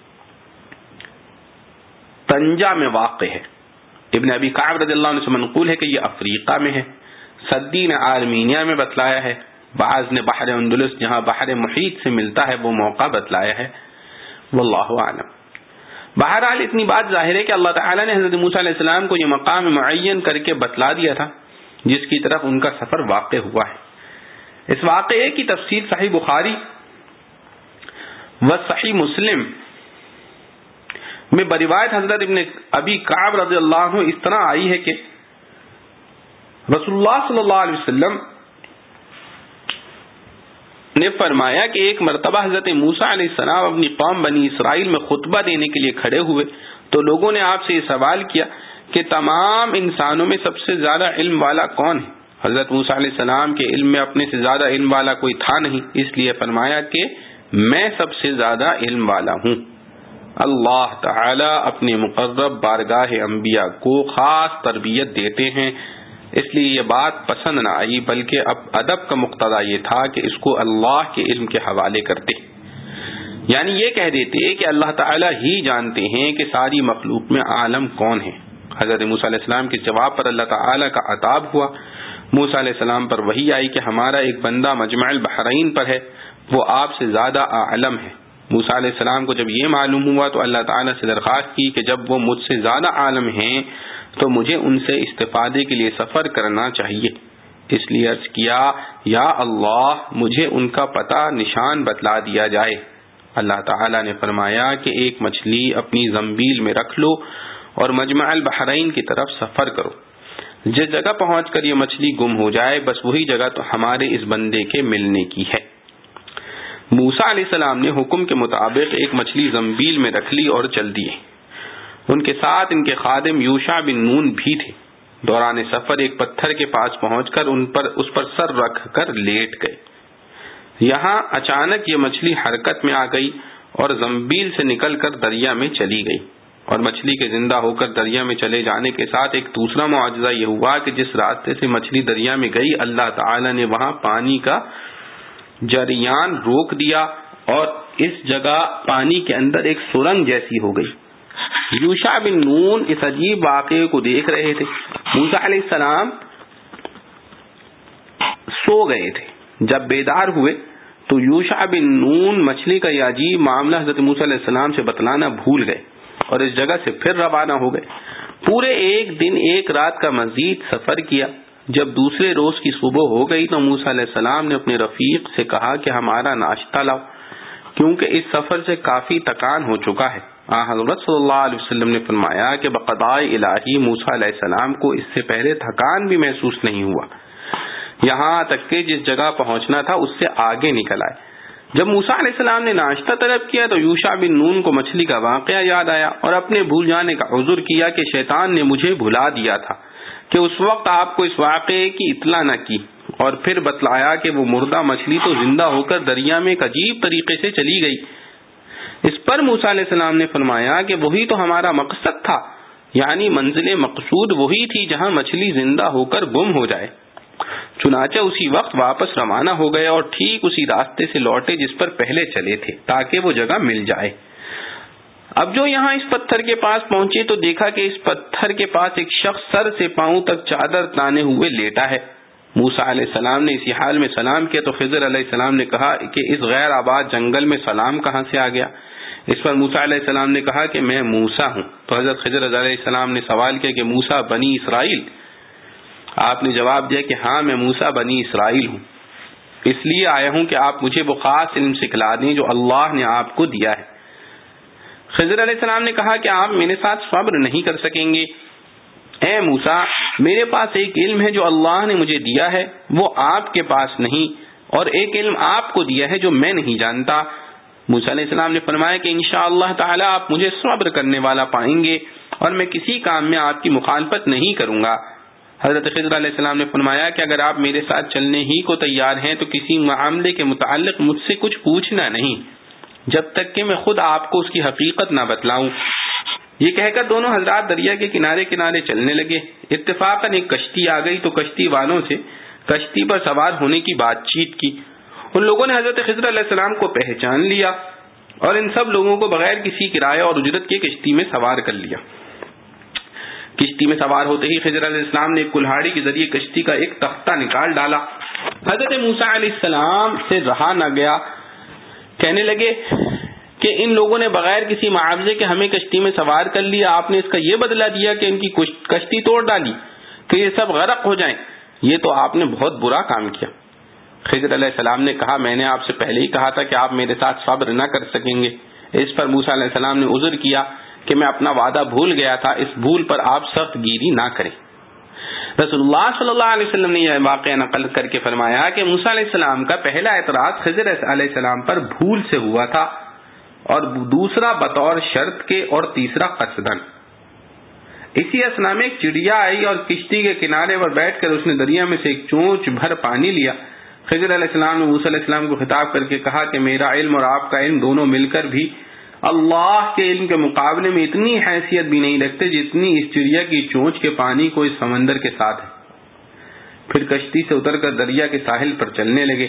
طنجہ میں واقع ہے. ابن ابی کعب رضی اللہ عنہ سے منقول ہے کہ یہ افریقہ میں ہے. سدی نے آرمینیا میں بتلایا ہے. بعض نے بحر اندلس جہاں بحر محیط سے ملتا ہے وہ موقع بتلایا ہے. واللہ اعلم. بہرحال اتنی بات ظاہر ہے کہ اللہ تعالیٰ نے حضرت موسیٰ علیہ السلام کو یہ مقام معین کر کے بتلا دیا تھا جس کی طرف ان کا سفر واقع ہوا ہے. اس واقعے کی تفصیل صحیح بخاری و صحیح مسلم میں بروایت حضرت ابن ابی کعب رضی اللہ عنہ اس طرح آئی ہے کہ رسول اللہ صلی اللہ علیہ وسلم نے فرمایا کہ ایک مرتبہ حضرت موسیٰ علیہ السلام اپنی قوم بنی اسرائیل میں خطبہ دینے کے لیے کھڑے ہوئے تو لوگوں نے آپ سے یہ سوال کیا کہ تمام انسانوں میں سب سے زیادہ علم والا کون ہے؟ حضرت موسیٰ علیہ السلام کے علم میں اپنے سے زیادہ علم والا کوئی تھا نہیں، اس لیے فرمایا کہ میں سب سے زیادہ علم والا ہوں. اللہ تعالی اپنے مقرب بارگاہ انبیاء کو خاص تربیت دیتے ہیں، اس لیے یہ بات پسند نہ آئی، بلکہ اب ادب کا مقتضا یہ تھا کہ اس کو اللہ کے علم کے حوالے کرتے. یعنی یہ کہہ دیتے کہ اللہ تعالی ہی جانتے ہیں کہ ساری مخلوق میں عالم کون ہے۔ حضرت موسیٰ علیہ السلام کے جواب پر اللہ تعالی کا عتاب ہوا۔ موسیٰ علیہ السلام پر وحی آئی کہ ہمارا ایک بندہ مجمع البحرین پر ہے، وہ آپ سے زیادہ اعلم ہے۔ موسیٰ علیہ السلام کو جب یہ معلوم ہوا تو اللہ تعالیٰ سے درخواست کی کہ جب وہ مجھ سے زیادہ عالم ہیں تو مجھے ان سے استفادے کے لیے سفر کرنا چاہیے۔ اس لیے عرض کیا یا اللہ مجھے ان کا پتہ نشان بتلا دیا جائے۔ اللہ تعالیٰ نے فرمایا کہ ایک مچھلی اپنی زنبیل میں رکھ لو اور مجمع البحرین کی طرف سفر کرو۔ جس جگہ پہنچ کر یہ مچھلی گم ہو جائے بس وہی جگہ تو ہمارے اس بندے کے ملنے کی ہے۔ موسیٰ علیہ السلام نے حکم کے مطابق ایک مچھلی زنبیل میں رکھ لی اور چل دیے۔ ان کے ساتھ ان کے خادم یوشع بن نون بھی تھے۔ دوران سفر ایک پتھر کے پاس پہنچ کر اس پر سر رکھ کر لیٹ گئے۔ یہاں اچانک یہ مچھلی حرکت میں آ گئی اور زنبیل سے نکل کر دریا میں چلی گئی، اور مچھلی کے زندہ ہو کر دریا میں چلے جانے کے ساتھ ایک دوسرا معجزہ یہ ہوا کہ جس راستے سے مچھلی دریا میں گئی اللہ تعالی نے وہاں پانی کا جریان روک دیا اور اس جگہ پانی کے اندر ایک سرنگ جیسی ہو گئی۔ یوشع بن نون اس عجیب واقعے کو دیکھ رہے تھے۔ موسیٰ علیہ السلام سو گئے تھے۔ جب بیدار ہوئے تو یوشع بن نون مچھلی کا یہ عجیب معاملہ حضرت موسیٰ علیہ السلام سے بتلانا بھول گئے اور اس جگہ سے پھر روانہ ہو گئے۔ پورے ایک دن ایک رات کا مزید سفر کیا۔ جب دوسرے روز کی صبح ہو گئی تو موسیٰ علیہ السلام نے اپنے رفیق سے کہا کہ ہمارا ناشتہ لاؤ، کیونکہ اس سفر سے کافی تکان ہو چکا ہے۔ حضرت صلی اللہ علیہ وسلم نے فرمایا کہ بقضاء الہی موسیٰ علیہ السلام کو اس سے پہلے تھکان بھی محسوس نہیں ہوا، یہاں تک کہ جس جگہ پہنچنا تھا اس سے آگے نکل آئے۔ جب موسیٰ علیہ السلام نے ناشتہ طلب کیا تو یوشع بن نون کو مچھلی کا واقعہ یاد آیا اور اپنے بھول جانے کا عذر کیا کہ شیطان نے مجھے بھلا دیا تھا کہ اس وقت آپ کو اس واقعے کی اطلاع نہ کی، اور پھر بتلایا کہ وہ مردہ مچھلی تو زندہ ہو کر دریا میں ایک عجیب طریقے سے چلی گئی۔ اس پر موسیٰ علیہ السلام نے فرمایا کہ وہی تو ہمارا مقصد تھا، یعنی منزل مقصود وہی تھی جہاں مچھلی زندہ ہو کر گم ہو جائے۔ چنانچہ اسی وقت واپس روانہ ہو گئے اور ٹھیک اسی راستے سے لوٹے جس پر پہلے چلے تھے تاکہ وہ جگہ مل جائے۔ اب جو یہاں اس پتھر کے پاس پہنچے تو دیکھا کہ اس پتھر کے پاس ایک شخص سر سے پاؤں تک چادر تانے ہوئے لیٹا ہے۔ موسیٰ علیہ السلام نے اسی حال میں سلام کیا تو خضر علیہ السلام نے کہا کہ اس غیر آباد جنگل میں سلام کہاں سے آ گیا؟ اس پر موسیٰ علیہ السلام نے کہا کہ میں موسیٰ ہوں۔ تو حضرت خضر علیہ السلام نے سوال کیا کہ موسیٰ بنی اسرائیل؟ آپ نے جواب دیا کہ ہاں میں موسیٰ بنی اسرائیل ہوں، اس لیے آیا ہوں کہ آپ مجھے وہ خاص علم سکھلا دیں جو اللہ نے آپ کو دیا ہے۔ خضر علیہ السلام نے کہا کہ آپ میرے ساتھ صبر نہیں کر سکیں گے۔ اے موسیٰ، میرے پاس ایک علم ہے جو اللہ نے مجھے دیا ہے، وہ آپ کے پاس نہیں، اور ایک علم آپ کو دیا ہے جو میں نہیں جانتا۔ موسیٰ علیہ السلام نے فرمایا کہ انشاءاللہ تعالی آپ مجھے صبر کرنے والا پائیں گے اور میں کسی کام میں آپ کی مخالفت نہیں کروں گا۔ حضرت خضر علیہ السلام نے فرمایا کہ اگر آپ میرے ساتھ چلنے ہی کو تیار ہیں تو کسی معاملے کے متعلق مجھ سے کچھ پوچھنا نہیں جب تک کہ میں خود آپ کو اس کی حقیقت نہ بتلاؤں۔ یہ کہہ کر دونوں حضرات دریا کے کنارے کنارے چلنے لگے۔ اتفاقاً ایک کشتی آ گئی تو کشتی والوں سے کشتی پر سوار ہونے کی بات چیت کی۔ ان لوگوں نے حضرت خضر علیہ السلام کو پہچان لیا اور ان سب لوگوں کو بغیر کسی کرایہ اور اجرت کے کشتی میں سوار کر لیا۔ کشتی میں سوار ہوتے ہی خضر علیہ السلام نے ایک کلہاڑی کے ذریعے کشتی کا ایک تختہ نکال ڈالا۔ حضرت موسیٰ علیہ السلام سے رہا نہ گیا، کہنے لگے کہ ان لوگوں نے بغیر کسی معاوضے کے ہمیں کشتی میں سوار کر لیا، آپ نے اس کا یہ بدلہ دیا کہ ان کی کشتی توڑ ڈالی کہ یہ سب غرق ہو جائیں، یہ تو آپ نے بہت برا کام کیا۔ خضر علیہ السلام نے کہا میں نے آپ سے پہلے ہی کہا تھا کہ آپ میرے ساتھ صبر نہ کر سکیں گے۔ اس پر موسیٰ علیہ السلام نے عذر کیا کہ میں اپنا وعدہ بھول گیا تھا، اس بھول پر آپ سخت گیری نہ کریں۔ رسول اللہ صلی اللہ علیہ وسلم نے یہ واقعہ نقل کر کے فرمایا کہ موسیٰ علیہ السلام کا پہلا اعتراض خضر علیہ السلام پر بھول سے ہوا تھا، اور دوسرا بطور شرط کے، اور تیسرا قصدن۔ اسی اثنا میں ایک چڑیا آئی اور کشتی کے کنارے پر بیٹھ کر اس نے دریا میں سے ایک چونچ بھر پانی لیا۔ خضر علیہ السلام نے موسیٰ علیہ السلام کو خطاب کر کے کہا کہ میرا علم اور آپ کا علم دونوں مل کر بھی اللہ کے علم کے مقابلے میں اتنی حیثیت بھی نہیں رکھتے جتنی اس چڑیا کی چونچ کے پانی کو اس سمندر کے ساتھ ہے۔ پھر کشتی سے اتر کر دریا کے ساحل پر چلنے لگے۔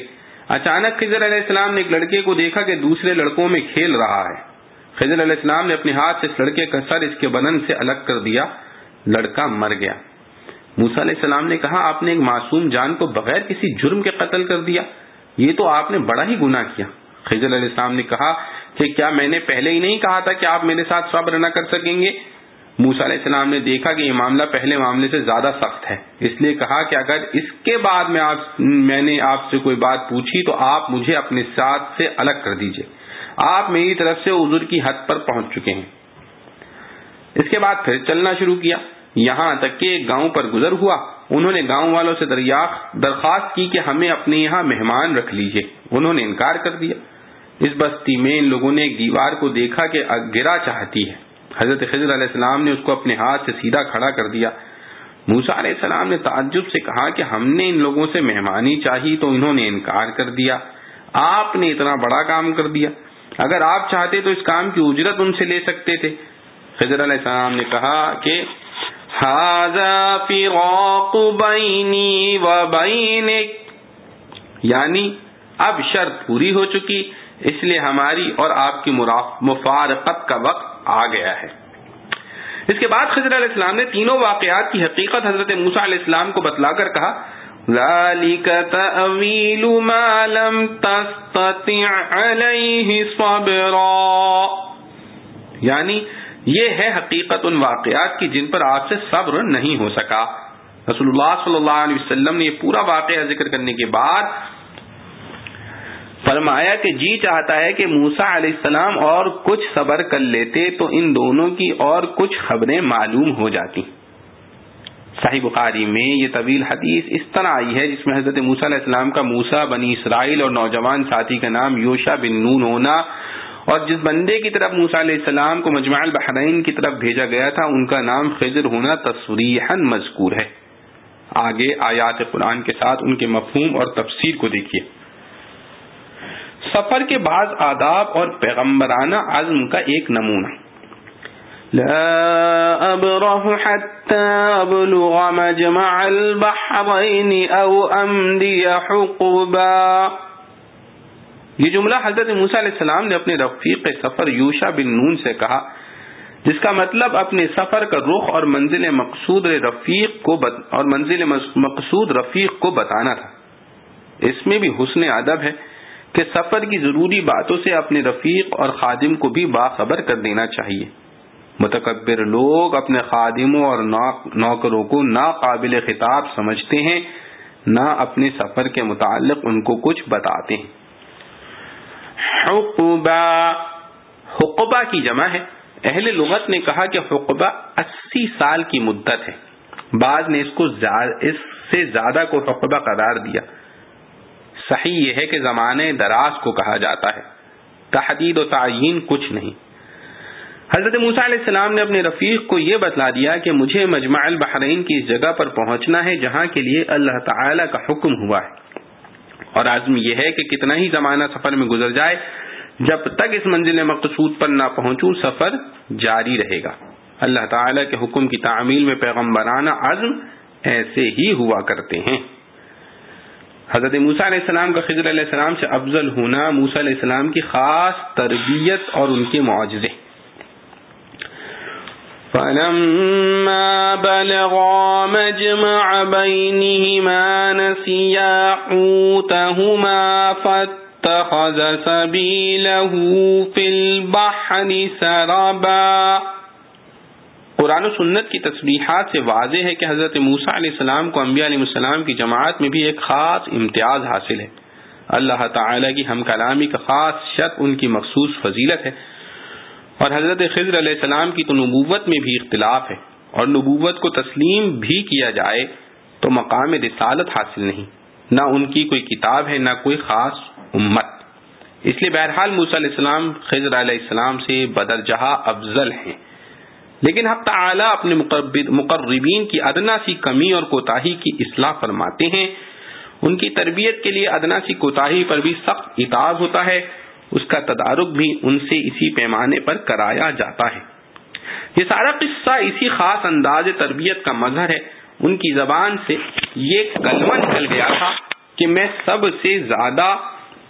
اچانک خضر علیہ السلام نے ایک لڑکے کو دیکھا کہ دوسرے لڑکوں میں کھیل رہا ہے. خضر علیہ السلام نے اپنے ہاتھ سے اس لڑکے کا سر اس کے بدن سے الگ کر دیا. لڑکا مر گیا. موسیٰ علیہ السلام نے کہا آپ نے ایک معصوم جان کو بغیر کسی جرم کے قتل کر دیا, یہ تو آپ نے بڑا ہی گناہ کیا. خضر علیہ السلام نے کہا کہ کیا میں نے پہلے ہی نہیں کہا تھا کہ آپ میرے ساتھ صبر نہ کر سکیں گے؟ موسیٰ علیہ السلام نے دیکھا کہ یہ معاملہ پہلے معاملے سے زیادہ سخت ہے, اس لیے کہا کہ اگر اس کے بعد میں نے آپ سے کوئی بات پوچھی تو آپ مجھے اپنے ساتھ سے الگ کر دیجئے. آپ میری طرف سے عذر کی حد پر پہنچ چکے ہیں. اس کے بعد پھر چلنا شروع کیا, یہاں تک کہ ایک گاؤں پر گزر ہوا. انہوں نے گاؤں والوں سے درخواست کی کہ ہمیں اپنے یہاں مہمان رکھ لیجئے. انہوں نے انکار کر دیا. اس بستی میں ان لوگوں نے ایک دیوار کو دیکھا کہ گرا چاہتی ہے. حضرت خضر علیہ السلام نے اس کو اپنے ہاتھ سے سیدھا کھڑا کر دیا. موسیٰ علیہ السلام نے تعجب سے کہا کہ ہم نے ان لوگوں سے مہمانی چاہی تو انہوں نے انکار کر دیا. آپ نے اتنا بڑا کام کر دیا, اگر آپ چاہتے تو اس کام کی اجرت ان سے لے سکتے تھے. خضر علیہ السلام نے کہا کہ ھذا فراق بینی و بینک, یعنی اب شرط پوری ہو چکی, اس لیے ہماری اور آپ کی مفارقت کا وقت آ گیا ہے. اس کے بعد خضر علیہ السلام نے تینوں واقعات کی حقیقت حضرت موسیٰ علیہ السلام کو بتلا کر کہا ذالک تأویل ما لم تستطع علیہ صبرا, یعنی یہ ہے حقیقت ان واقعات کی جن پر آپ سے صبر نہیں ہو سکا. رسول اللہ صلی اللہ علیہ وسلم نے یہ پورا واقعہ ذکر کرنے کے بعد فرمایا کہ جی چاہتا ہے کہ موسیٰ علیہ السلام اور کچھ صبر کر لیتے تو ان دونوں کی اور کچھ خبریں معلوم ہو جاتی. صحیح بخاری میں یہ طویل حدیث اس طرح آئی ہے جس میں حضرت موسیٰ علیہ السلام کا موسیٰ بنی اسرائیل اور نوجوان ساتھی کا نام یوشع بن نون ہونا اور جس بندے کی طرف موسیٰ علیہ السلام کو مجمع البحرین کی طرف بھیجا گیا تھا ان کا نام خضر ہونا تصریحاً مذکور ہے. آگے آیات قرآن کے ساتھ ان کے مفہوم اور تفسیر کو دیکھیے. سفر کے بعض آداب اور پیغمبرانہ عزم کا ایک نمونہ لا ابرح حتى ابلغ مجمع البحرين او امضي حقبا. یہ جملہ حضرت موسیٰ علیہ السلام نے اپنے رفیق سفر یوشع بن نون سے کہا جس کا مطلب اپنے سفر کا رخ اور منزل مقصود رفیق کو بتانا تھا. اس میں بھی حسن ادب ہے کہ سفر کی ضروری باتوں سے اپنے رفیق اور خادم کو بھی باخبر کر دینا چاہیے. متکبر لوگ اپنے خادموں اور نوکروں کو ناقابل خطاب سمجھتے ہیں, نہ اپنے سفر کے متعلق ان کو کچھ بتاتے ہیں. حقبہ کی جمع ہے. اہل لغت نے کہا کہ حقبہ 80 سال کی مدت ہے. بعض نے اس سے زیادہ کو حقبہ قرار دیا. صحیح یہ ہے کہ زمانے دراز کو کہا جاتا ہے, تحدید و تعیین کچھ نہیں. حضرت موسیٰ علیہ السلام نے اپنے رفیق کو یہ بتلا دیا کہ مجھے مجمع البحرین کی اس جگہ پر پہنچنا ہے جہاں کے لیے اللہ تعالی کا حکم ہوا ہے, اور عزم یہ ہے کہ کتنا ہی زمانہ سفر میں گزر جائے جب تک اس منزل مقصود پر نہ پہنچوں سفر جاری رہے گا. اللہ تعالی کے حکم کی تعمیل میں پیغمبرانہ عزم ایسے ہی ہوا کرتے ہیں. حضرت موسیٰ علیہ السلام کا خضر علیہ السلام سے افضل ہونا موسیٰ علیہ السلام کی خاص تربیت اور ان کے معجزے. فَلَمَّا بَلَغَا مَجْمَعَ بَيْنِهِمَا نَسِيَا حُوتَهُمَا فَاتَّخَذَ سَبِيلَهُ فِي الْبَحْرِ سَرَبًا. قرآن و سنت کی تصریحات سے واضح ہے کہ حضرت موسیٰ علیہ السلام کو انبیاء علیہ السلام کی جماعت میں بھی ایک خاص امتیاز حاصل ہے. اللہ تعالی کی ہم کلامی کا خاص شرط ان کی مخصوص فضیلت ہے, اور حضرت خضر علیہ السلام کی تو نبوت میں بھی اختلاف ہے, اور نبوت کو تسلیم بھی کیا جائے تو مقام رسالت حاصل نہیں, نہ ان کی کوئی کتاب ہے نہ کوئی خاص امت. اس لیے بہرحال موسیٰ علیہ السلام خضر علیہ السلام سے بدرجہ افضل ہیں. لیکن حق تعالی اپنے مقربین کی ادنا سی کمی اور کوتاہی کی اصلاح فرماتے ہیں. ان کی تربیت کے لیے ادنا سی کوتاہی پر بھی سخت عتاب ہوتا ہے, اس کا تدارک بھی ان سے اسی پیمانے پر کرایا جاتا ہے. یہ سارا قصہ اسی خاص انداز تربیت کا مظہر ہے. ان کی زبان سے یہ کلمہ نکل گیا تھا کہ میں سب سے زیادہ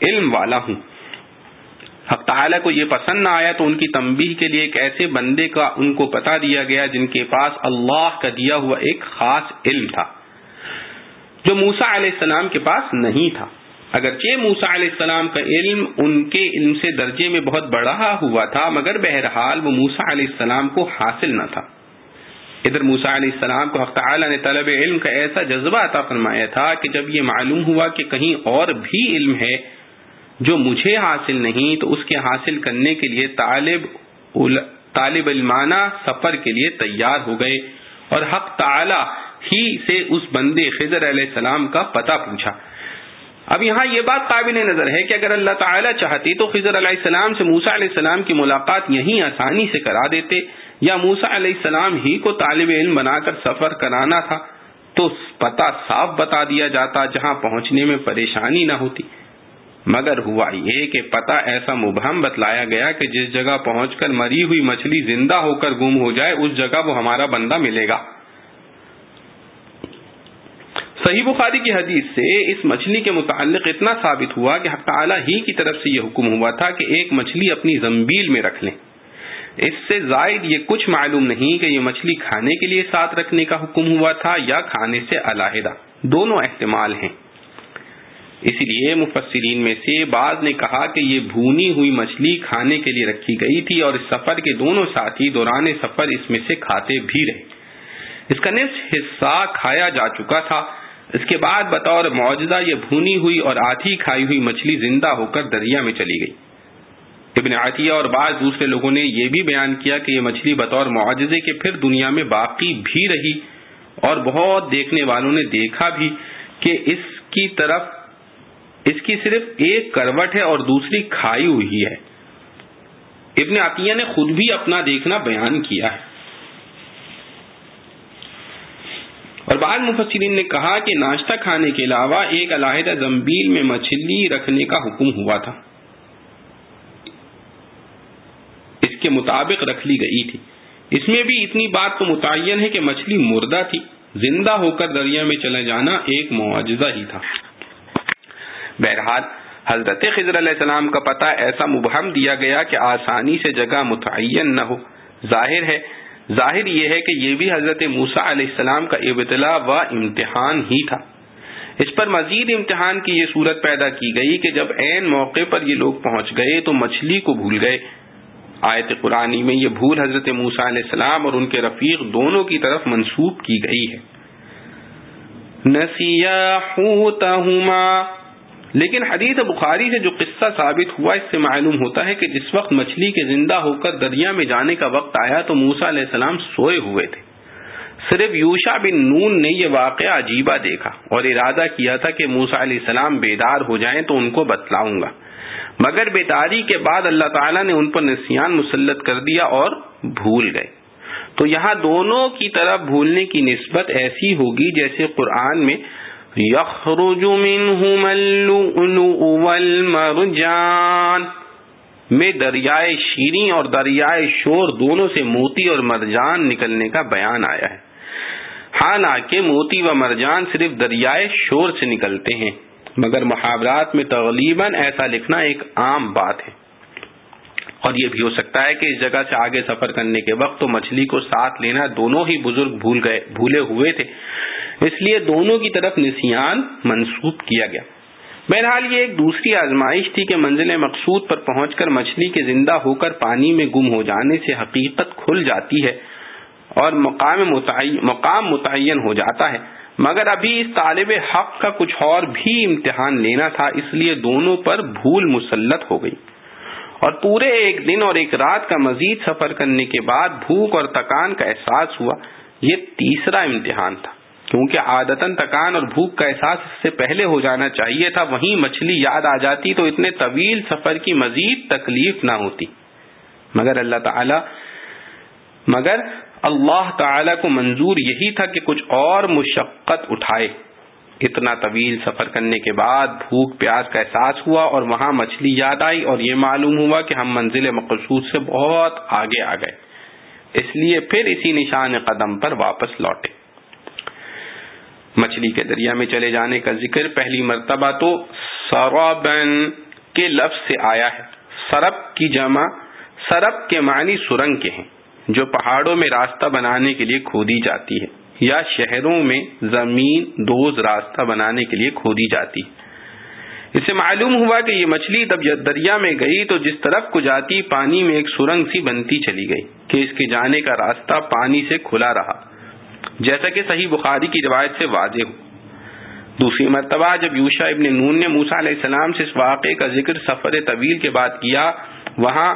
علم والا ہوں. حق تعالیٰ کو یہ پسند نہ آیا تو ان کی تنبیہ کے لیے ایک ایسے بندے کا ان کو پتہ دیا گیا جن کے پاس اللہ کا دیا ہوا ایک خاص علم تھا جو موسیٰ علیہ السلام کے پاس نہیں تھا. اگرچہ موسیٰ علیہ السلام کا علم ان کے علم سے درجے میں بہت بڑھا ہوا تھا، مگر بہرحال وہ موسیٰ علیہ السلام کو حاصل نہ تھا. ادھر موسیٰ علیہ السلام کو حق تعالیٰ نے طلب علم کا ایسا جذبہ عطا فرمایا تھا کہ جب یہ معلوم ہوا کہ کہیں اور بھی علم ہے جو مجھے حاصل نہیں، تو اس کے حاصل کرنے کے لیے طالب علمانہ سفر کے لیے تیار ہو گئے اور حق تعالیٰ ہی سے اس بندے خضر علیہ السلام کا پتہ پوچھا. اب یہاں یہ بات قابل نظر ہے کہ اگر اللہ تعالیٰ چاہتی تو خضر علیہ السلام سے موسیٰ علیہ السلام کی ملاقات یہیں آسانی سے کرا دیتے، یا موسیٰ علیہ السلام ہی کو طالب علم بنا کر سفر کرانا تھا تو پتہ صاف بتا دیا جاتا جہاں پہنچنے میں پریشانی نہ ہوتی. مگر ہوا یہ کہ پتہ ایسا مبہم بتلایا گیا کہ جس جگہ پہنچ کر مری ہوئی مچھلی زندہ ہو کر گم ہو جائے اس جگہ وہ ہمارا بندہ ملے گا. صحیح بخاری کی حدیث سے اس مچھلی کے متعلق اتنا ثابت ہوا کہ حق تعالیٰ ہی کی طرف سے یہ حکم ہوا تھا کہ ایک مچھلی اپنی زنبیل میں رکھ لیں. اس سے زائد یہ کچھ معلوم نہیں کہ یہ مچھلی کھانے کے لیے ساتھ رکھنے کا حکم ہوا تھا یا کھانے سے علیحدہ. دونوں احتمال ہیں. اسی لیے مفسرین میں سے بعض نے کہا کہ یہ بھونی ہوئی مچھلی کھانے کے لیے رکھی گئی تھی اور اس سفر کے دونوں ساتھی دوران سفر اس میں سے کھاتے بھی رہے. اس کا نصف حصہ کھایا جا چکا تھا. اس کے بعد بطور معجزہ یہ بھونی ہوئی اور آدھی کھائی ہوئی مچھلی زندہ ہو کر دریا میں چلی گئی. ابن عطیہ اور بعض دوسرے لوگوں نے یہ بھی بیان کیا کہ یہ مچھلی بطور معجزے کے پھر دنیا میں باقی بھی رہی اور بہت دیکھنے والوں نے دیکھا بھی کہ اس کی صرف ایک کروٹ ہے اور دوسری کھائی ہوئی ہے. ابن عطیہ نے خود بھی اپنا دیکھنا بیان کیا ہے. اور بعض مفسرین نے کہا کہ ناشتہ کھانے کے علاوہ ایک علیحدہ زنبیل میں مچھلی رکھنے کا حکم ہوا تھا. اس کے مطابق رکھ لی گئی تھی. اس میں بھی اتنی بات تو متعین ہے کہ مچھلی مردہ تھی. زندہ ہو کر دریا میں چلا جانا ایک معجزہ ہی تھا. بہرحال حضرت خضر علیہ السلام کا پتہ ایسا مبہم دیا گیا کہ آسانی سے جگہ متعین نہ ہو. ظاہر یہ ہے کہ یہ بھی حضرت موسیٰ علیہ السلام کا ابتلاء و امتحان ہی تھا. اس پر مزید امتحان کی یہ صورت پیدا کی گئی کہ جب عین موقع پر یہ لوگ پہنچ گئے تو مچھلی کو بھول گئے. آیت قرآنی میں یہ بھول حضرت موسیٰ علیہ السلام اور ان کے رفیق دونوں کی طرف منسوب کی گئی ہے. نسیا حوتہما. لیکن حدیث بخاری سے جو قصہ ثابت ہوا اس سے معلوم ہوتا ہے کہ جس وقت مچھلی کے زندہ ہو کر دریا میں جانے کا وقت آیا تو موسیٰ علیہ السلام سوئے ہوئے تھے. صرف یوشع بن نون نے یہ واقعہ عجیبہ دیکھا اور ارادہ کیا تھا کہ موسیٰ علیہ السلام بیدار ہو جائیں تو ان کو بتلاؤں گا، مگر بیداری کے بعد اللہ تعالیٰ نے ان پر نسیان مسلط کر دیا اور بھول گئے. تو یہاں دونوں کی طرف بھولنے کی نسبت ایسی ہوگی جیسے قرآن میں یخرج منہما اللؤلؤ والمرجان میں دریائے شیریں اور دریائے شور دونوں سے موتی اور مرجان نکلنے کا بیان آیا ہے. حالانکہ موتی و مرجان صرف دریائے شور سے نکلتے ہیں، مگر محاورات میں تغلیباً ایسا لکھنا ایک عام بات ہے. اور یہ بھی ہو سکتا ہے کہ اس جگہ سے آگے سفر کرنے کے وقت تو مچھلی کو ساتھ لینا دونوں ہی بزرگ بھولے ہوئے تھے، اس لیے دونوں کی طرف نسیان منسوب کیا گیا. بہرحال یہ ایک دوسری آزمائش تھی کہ منزل مقصود پر پہنچ کر مچھلی کے زندہ ہو کر پانی میں گم ہو جانے سے حقیقت کھل جاتی ہے اور مقام متعین ہو جاتا ہے. مگر ابھی اس طالب حق کا کچھ اور بھی امتحان لینا تھا، اس لیے دونوں پر بھول مسلط ہو گئی اور پورے ایک دن اور ایک رات کا مزید سفر کرنے کے بعد بھوک اور تکان کا احساس ہوا. یہ تیسرا امتحان تھا، کیونکہ عادتاً تکان اور بھوک کا احساس اس سے پہلے ہو جانا چاہیے تھا. وہیں مچھلی یاد آ جاتی تو اتنے طویل سفر کی مزید تکلیف نہ ہوتی. مگر اللہ تعالی کو منظور یہی تھا کہ کچھ اور مشقت اٹھائے. اتنا طویل سفر کرنے کے بعد بھوک پیاس کا احساس ہوا اور وہاں مچھلی یاد آئی اور یہ معلوم ہوا کہ ہم منزل مقصود سے بہت آگے آ گئے، اس لیے پھر اسی نشان قدم پر واپس لوٹے. مچھلی کے دریا میں چلے جانے کا ذکر پہلی مرتبہ تو سرابن کے لفظ سے آیا ہے۔ سرب کی جمع سرب کے معنی سرنگ کے ہیں، جو پہاڑوں میں راستہ بنانے کے لیے کھودی جاتی ہے، یا شہروں میں زمین دوز راستہ بنانے کے لیے کھودی جاتی ہے۔ اس سے معلوم ہوا کہ یہ مچھلی جب دریا میں گئی تو جس طرف کو جاتی پانی میں ایک سرنگ سی بنتی چلی گئی کہ اس کے جانے کا راستہ پانی سے کھلا رہا، جیسا کہ صحیح بخاری کی روایت سے واضح ہو۔ دوسری مرتبہ جب یوشع ابن نون نے موسیٰ علیہ السلام سے اس واقعے کا ذکر سفر طویل کے بعد کیا، وہاں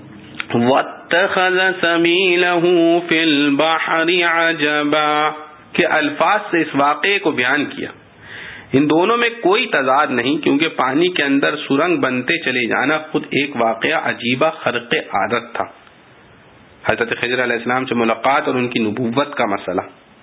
وَاتَّخَذَ سَبِيلَهُ فِي الْبَحْرِ عَجَبًا کے الفاظ سے اس واقعے کو بیان کیا۔ ان دونوں میں کوئی تضاد نہیں، کیونکہ پانی کے اندر سرنگ بنتے چلے جانا خود ایک واقعہ عجیبہ خرق عادت تھا۔ حضرت خضر علیہ السلام سے ملاقات اور ان کی نبوت کا مسئلہ۔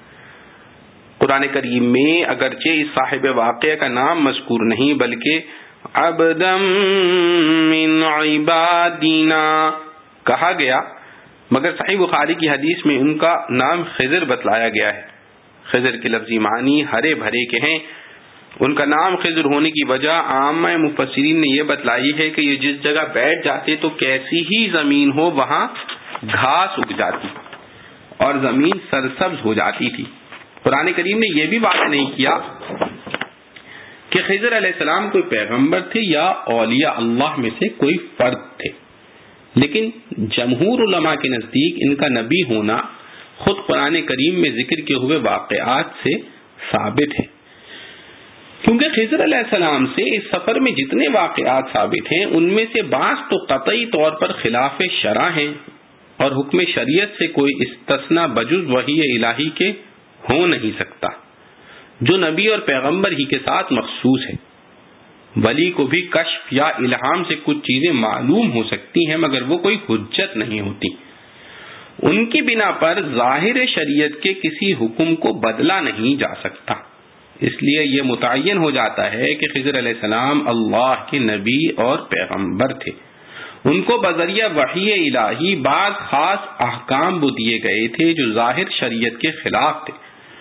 قرآن کریم میں اگرچہ اس صاحب واقعہ کا نام مذکور نہیں، بلکہ عبدا من عبادنا کہا گیا، مگر صحیح بخاری کی حدیث میں ان کا نام خضر بتلایا گیا ہے۔ خضر کے لفظی معنی ہرے بھرے کے ہیں۔ ان کا نام خضر ہونے کی وجہ عامہ مفسرین نے یہ بتلائی ہے کہ یہ جس جگہ بیٹھ جاتے تو کیسی ہی زمین ہو وہاں گھاس اگ جاتی اور زمین سرسبز ہو جاتی تھی۔ قرآن کریم نے یہ بھی بات نہیں کیا کہ خضر علیہ السلام کوئی پیغمبر تھے یا اولیاء اللہ میں سے کوئی فرد تھے، لیکن جمہور علماء کے نزدیک ان کا نبی ہونا خود قرآن کریم میں ذکر کیے ہوئے واقعات سے ثابت ہے، کیونکہ خضر علیہ السلام سے اس سفر میں جتنے واقعات ثابت ہیں ان میں سے بعض تو قطعی طور پر خلاف شرع ہیں اور حکم شریعت سے کوئی استثناء بجز وحی الہی کے ہو نہیں سکتا، جو نبی اور پیغمبر ہی کے ساتھ مخصوص ہے۔ ولی کو بھی کشف یا الہام سے کچھ چیزیں معلوم ہو سکتی ہیں، مگر وہ کوئی حجت نہیں ہوتی۔ ان کی بنا پر ظاہر شریعت کے کسی حکم کو بدلا نہیں جا سکتا، اس لیے یہ متعین ہو جاتا ہے کہ خضر علیہ السلام اللہ کے نبی اور پیغمبر تھے۔ ان کو بذریعہ وحی الہی بعض خاص احکام وہ دیے گئے تھے جو ظاہر شریعت کے خلاف تھے۔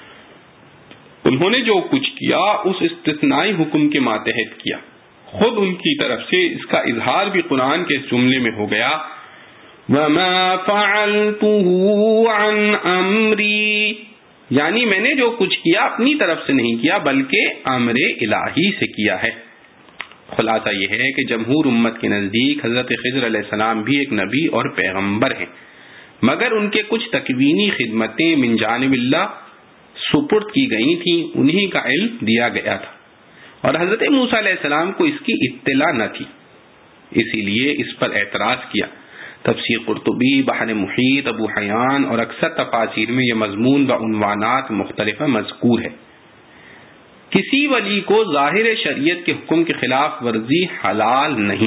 انہوں نے جو کچھ کیا اس استثنائی حکم کے ماتحت کیا، خود ان کی طرف سے اس کا اظہار بھی قرآن کے اس جملے میں ہو گیا، وَمَا فَعَلْتُهُ عَنْ أَمْرِي، یعنی میں نے جو کچھ کیا اپنی طرف سے نہیں کیا بلکہ امر الہی سے کیا ہے۔ خلاصہ یہ ہے کہ جمہور امت کے نزدیک حضرت خضر علیہ السلام بھی ایک نبی اور پیغمبر ہیں، مگر ان کے کچھ تکوینی خدمتیں من جانب اللہ سپرد کی گئی تھیں، انہی کا علم دیا گیا تھا، اور حضرت موسیٰ علیہ السلام کو اس کی اطلاع نہ تھی، اسی لیے اس پر اعتراض کیا۔ تفسیر قرطبی، بحر محیط، ابو حیان اور اکثر تفاسیر میں یہ مضمون و عنوانات مختلفہ مذکور ہے۔ کسی ولی کو ظاہر شریعت کے حکم کے خلاف ورزی حلال نہیں۔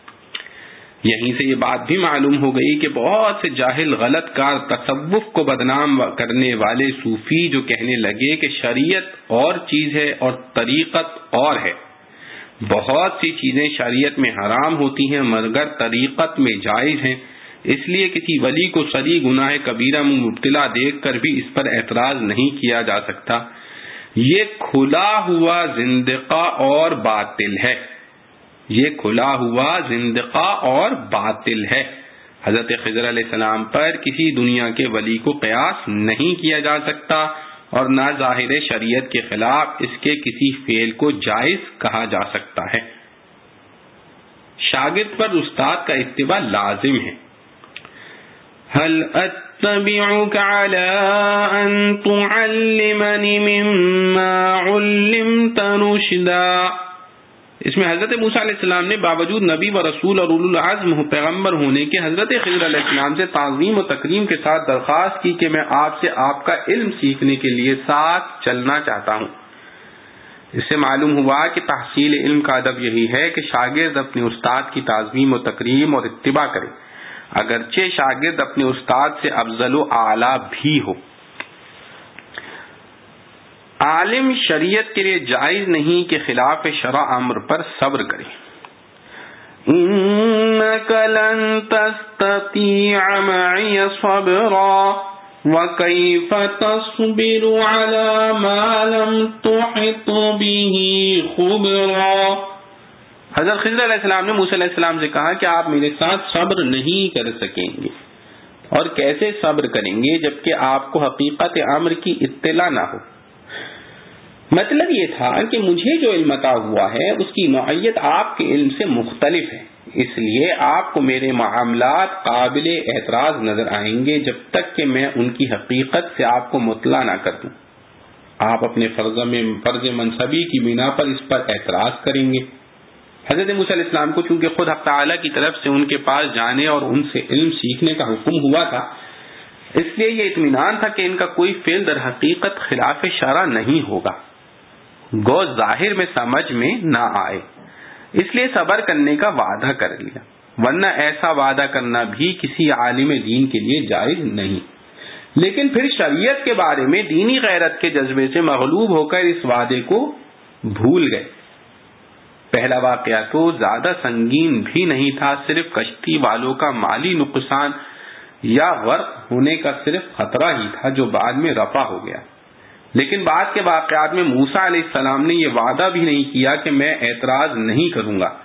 یہیں سے یہ بات بھی معلوم ہو گئی کہ بہت سے جاہل غلط کار تصوف کو بدنام کرنے والے صوفی جو کہنے لگے کہ شریعت اور چیز ہے اور طریقت اور ہے، بہت سی چیزیں شریعت میں حرام ہوتی ہیں مگر طریقت میں جائز ہیں، اس لیے کسی ولی کو صریح گناہ کبیرہ میں مبتلا دیکھ کر بھی اس پر اعتراض نہیں کیا جا سکتا۔ یہ کھلا ہوا زندقہ اور باطل ہے، یہ کھلا ہوا زندقہ اور باطل ہے۔ حضرت خضر علیہ السلام پر کسی دنیا کے ولی کو قیاس نہیں کیا جا سکتا اور نہ ظاہر شریعت کے خلاف اس کے کسی فعل کو جائز کہا جا سکتا ہے۔ شاگرد پر استاد کا اتباع لازم ہے۔ هل اتبعك على ان تعلمني مما علمت رشدا، اس میں حضرت موسیٰ علیہ السلام نے باوجود نبی و رسول اور اولو العزم پیغمبر ہونے کے حضرت خضر علیہ السلام سے تعظیم و تکریم کے ساتھ درخواست کی کہ میں آپ سے آپ کا علم سیکھنے کے لیے ساتھ چلنا چاہتا ہوں۔ اس سے معلوم ہوا کہ تحصیل علم کا ادب یہی ہے کہ شاگرد اپنے استاد کی تعظیم و تکریم اور اتباع کرے، اگرچہ شاگرد اپنے استاد سے افضل و اعلیٰ بھی ہو۔ عالم شریعت کے لیے جائز نہیں کہ خلاف شرع امر پر صبر کرے۔ انک لن تستطیع معی صبرا وکیف تصبر علی ما لم تحط به خبرا، حضرت خضر علیہ السلام نے موسیٰ علیہ السلام سے کہا کہ آپ میرے ساتھ صبر نہیں کر سکیں گے، اور کیسے صبر کریں گے جبکہ آپ کو حقیقت امر کی اطلاع نہ ہو؟ مطلب یہ تھا کہ مجھے جو علم عطا ہوا ہے اس کی نوعیت آپ کے علم سے مختلف ہے، اس لیے آپ کو میرے معاملات قابل اعتراض نظر آئیں گے جب تک کہ میں ان کی حقیقت سے آپ کو مطلع نہ کر دوں۔ آپ اپنے فرض منصبی کی بنا پر اس پر اعتراض کریں گے۔ حضرت موسیٰ علیہ السلام کو چونکہ خود حق تعالیٰ کی طرف سے ان کے پاس جانے اور ان سے علم سیکھنے کا حکم ہوا تھا، اس لیے یہ اطمینان تھا کہ ان کا کوئی فعل در حقیقت خلاف شرع نہیں ہوگا، گو ظاہر میں سمجھ میں نہ آئے، اس لیے صبر کرنے کا وعدہ کر لیا، ورنہ ایسا وعدہ کرنا بھی کسی عالم دین کے لیے جائز نہیں۔ لیکن پھر شریعت کے بارے میں دینی غیرت کے جذبے سے مغلوب ہو کر اس وعدے کو بھول گئے۔ پہلا واقعہ تو زیادہ سنگین بھی نہیں تھا، صرف کشتی والوں کا مالی نقصان یا غرق ہونے کا صرف خطرہ ہی تھا جو بعد میں رفع ہو گیا۔ لیکن بعد کے واقعات میں موسیٰ علیہ السلام نے یہ وعدہ بھی نہیں کیا کہ میں اعتراض نہیں کروں گا،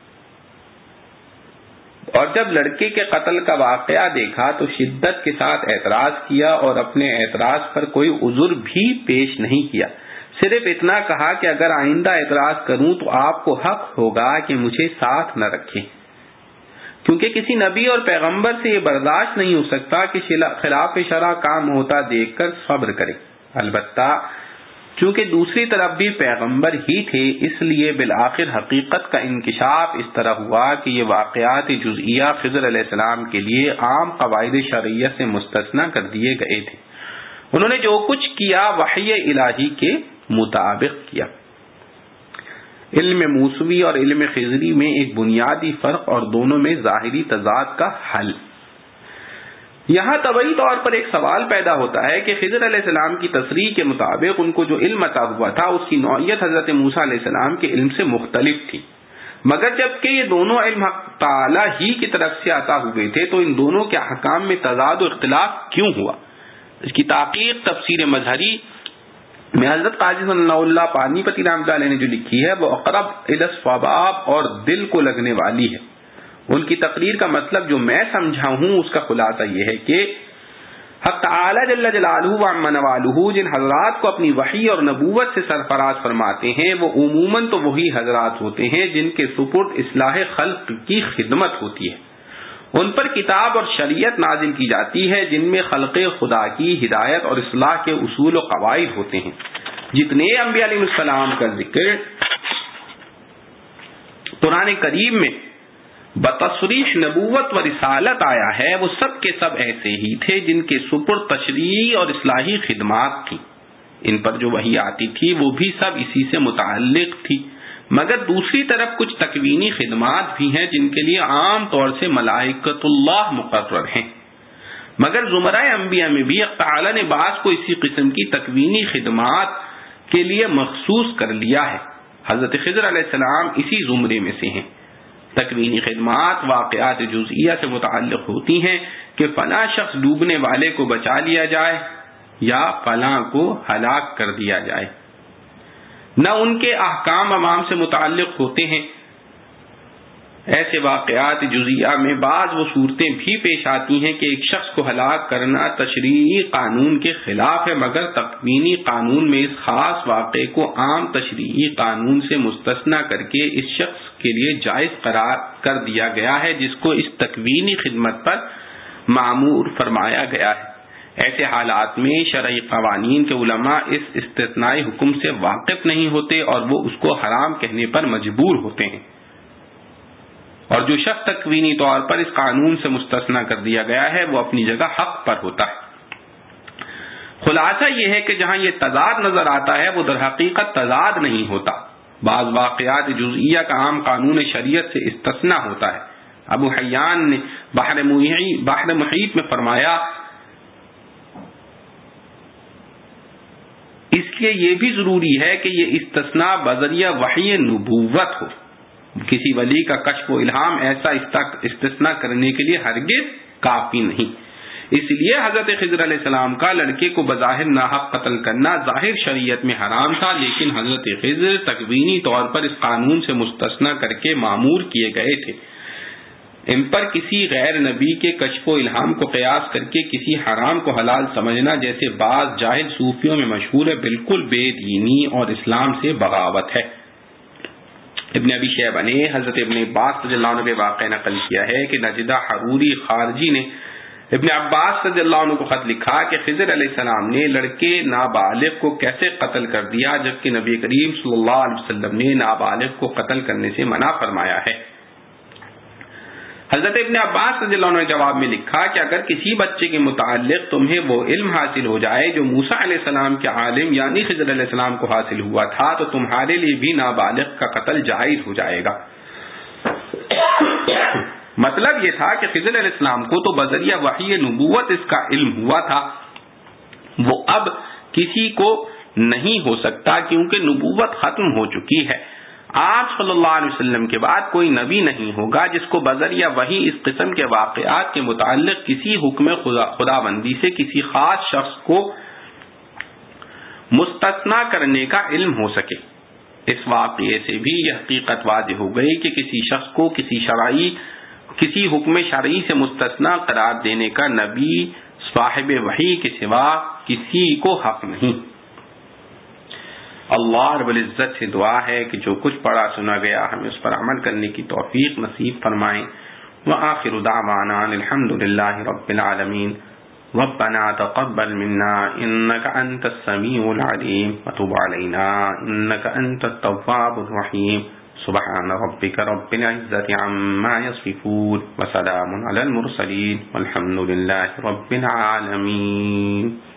اور جب لڑکے کے قتل کا واقعہ دیکھا تو شدت کے ساتھ اعتراض کیا اور اپنے اعتراض پر کوئی عذر بھی پیش نہیں کیا، صرف اتنا کہا کہ اگر آئندہ اعتراض کروں تو آپ کو حق ہوگا کہ مجھے ساتھ نہ رکھیں، کیونکہ کسی نبی اور پیغمبر سے یہ برداشت نہیں ہو سکتا کہ خلاف شرع کام ہوتا دیکھ کر صبر کرے۔ البتہ چونکہ دوسری طرف بھی پیغمبر ہی تھے، اس لیے بالآخر حقیقت کا انکشاف اس طرح ہوا کہ یہ واقعات جزئیہ خضر علیہ السلام کے لیے عام قواعد شرعیہ سے مستثنی کر دیے گئے تھے۔ انہوں نے جو کچھ کیا وحی الہی کے مطابق کیا۔ علم موسوی اور علم خضری میں ایک بنیادی فرق اور دونوں میں ظاہری تضاد کا حل۔ یہاں طبعی طور پر ایک سوال پیدا ہوتا ہے کہ خضر علیہ السلام کی تصریح کے مطابق ان کو جو علم عطا ہوا تھا اس کی نوعیت حضرت موسیٰ علیہ السلام کے علم سے مختلف تھی، مگر جبکہ یہ دونوں علم حق تعالی ہی کی طرف سے عطا ہوئے تھے تو ان دونوں کے احکام میں تضاد و اختلاف کیوں ہوا؟ اس کی تحقیق تفسیر مظہری میں حضرت قاضی صلی اللہ پانی پتی رحمۃ اللہ علیہ نے جو لکھی ہے وہ اقرب الی الصواب اور دل کو لگنے والی ہے۔ ان کی تقریر کا مطلب جو میں سمجھا ہوں اس کا خلاصہ یہ ہے کہ حق تعالی جل جلالہ و عم نوالہ جن حضرات کو اپنی وحی اور نبوت سے سرفراز فرماتے ہیں وہ عموماً تو وہی حضرات ہوتے ہیں جن کے سپرد اصلاح خلق کی خدمت ہوتی ہے۔ ان پر کتاب اور شریعت نازل کی جاتی ہے جن میں خلق خدا کی ہدایت اور اصلاح کے اصول و قواعد ہوتے ہیں۔ جتنے انبیاء علیہ السلام کا ذکر قرآن کریم میں بتصریح نبوت و رسالت آیا ہے وہ سب کے سب ایسے ہی تھے جن کے سپرد تشریعی اور اصلاحی خدمات تھیں۔ ان پر جو وحی آتی تھی وہ بھی سب اسی سے متعلق تھی، مگر دوسری طرف کچھ تکوینی خدمات بھی ہیں جن کے لیے عام طور سے ملائکۃ اللہ مقرر ہیں، مگر زمرہ انبیاء میں بھی اللہ تعالیٰ نے بعض کو اسی قسم کی تکوینی خدمات کے لیے مخصوص کر لیا ہے۔ حضرت خضر علیہ السلام اسی زمرے میں سے ہیں۔ تکوینی خدمات واقعات جزئیہ سے متعلق ہوتی ہیں کہ فلاں شخص ڈوبنے والے کو بچا لیا جائے یا فلاں کو ہلاک کر دیا جائے، نہ ان کے احکام عوام سے متعلق ہوتے ہیں۔ ایسے واقعات جزئیہ میں بعض وہ صورتیں بھی پیش آتی ہیں کہ ایک شخص کو ہلاک کرنا تشریعی قانون کے خلاف ہے، مگر تکوینی قانون میں اس خاص واقعے کو عام تشریعی قانون سے مستثنی کر کے اس شخص کے لیے جائز قرار کر دیا گیا ہے جس کو اس تکوینی خدمت پر مأمور فرمایا گیا ہے۔ ایسے حالات میں شرعی قوانین کے علماء اس استثنائی حکم سے واقف نہیں ہوتے اور وہ اس کو حرام کہنے پر مجبور ہوتے ہیں، اور جو شخص تکوینی طور پر اس قانون سے مستثنی کر دیا گیا ہے وہ اپنی جگہ حق پر ہوتا ہے۔ خلاصہ یہ ہے کہ جہاں یہ تضاد نظر آتا ہے وہ در حقیقت تضاد نہیں ہوتا، بعض واقعات جزئیہ کا عام قانون شریعت سے استثناء ہوتا ہے۔ ابو حیان نے بحر محیط میں فرمایا اس لیے یہ بھی ضروری ہے کہ یہ استثناء بذریعہ وحی نبوت ہو، کسی ولی کا کشف و الہام ایسا استثناء کرنے کے لیے ہرگز کافی نہیں۔ اس لیے حضرت خضر علیہ السلام کا لڑکے کو بظاہر ناحق قتل کرنا ظاہر شریعت میں حرام تھا، لیکن حضرت خضر تکوینی طور پر اس قانون سے مستثنا کر کے معمور کیے گئے تھے۔ ان پر کسی غیر نبی کے کشف و الہام کو قیاس کر کے کسی حرام کو حلال سمجھنا، جیسے بعض جاہل صوفیوں میں مشہور ہے، بالکل بے دینی اور اسلام سے بغاوت ہے۔ ابن ابی شیبہ نے حضرت ابن عباس رضی اللہ عنہ کے واقعہ نقل کیا ہے کہ نجدہ حروری خارجی نے ابن عباس رضی اللہ عنہ کو خط لکھا کہ خضر علیہ السلام نے لڑکے نابالغ کو کیسے قتل کر دیا، جبکہ نبی کریم صلی اللہ علیہ وسلم نے نابالغ کو قتل کرنے سے منع فرمایا ہے۔ حضرت ابن عباس رضی اللہ عنہ نے جواب میں لکھا کہ اگر کسی بچے کے متعلق تمہیں وہ علم حاصل ہو جائے جو موسیٰ علیہ السلام کے عالم یعنی خضر علیہ السلام کو حاصل ہوا تھا، تو تمہارے لیے بھی نابالغ کا قتل جائز ہو جائے گا۔ مطلب یہ تھا کہ خضر علیہ السلام کو تو بذریعہ وحی نبوت اس کا علم ہوا تھا، وہ اب کسی کو نہیں ہو سکتا کیونکہ نبوت ختم ہو چکی ہے۔ آپ صلی اللہ علیہ وسلم کے بعد کوئی نبی نہیں ہوگا جس کو بذریعہ وحی اس قسم کے واقعات کے متعلق کسی حکم خداوندی سے کسی خاص شخص کو مستثنا کرنے کا علم ہو سکے۔ اس واقعے سے بھی یہ حقیقت واضح ہو گئی کہ کسی شخص کو کسی حکم شرعی سے مستثنا قرار دینے کا نبی صاحب وحی کے سوا کسی کو حق نہیں۔ اللہ رب العزت سے دعا ہے کہ جو کچھ پڑھا سنا گیا ہمیں اس پر عمل کرنے کی توفیق نصیب فرمائیں۔ وآخر دعوانا الحمد للہ رب العالمین۔ ربنا تقبل منا انك انت السميع العليم وتب علينا انك انت التواب الرحيم۔ سبحان ربك رب العزة عما يصفون وسلام على المرسلين والحمد لله رب العالمين۔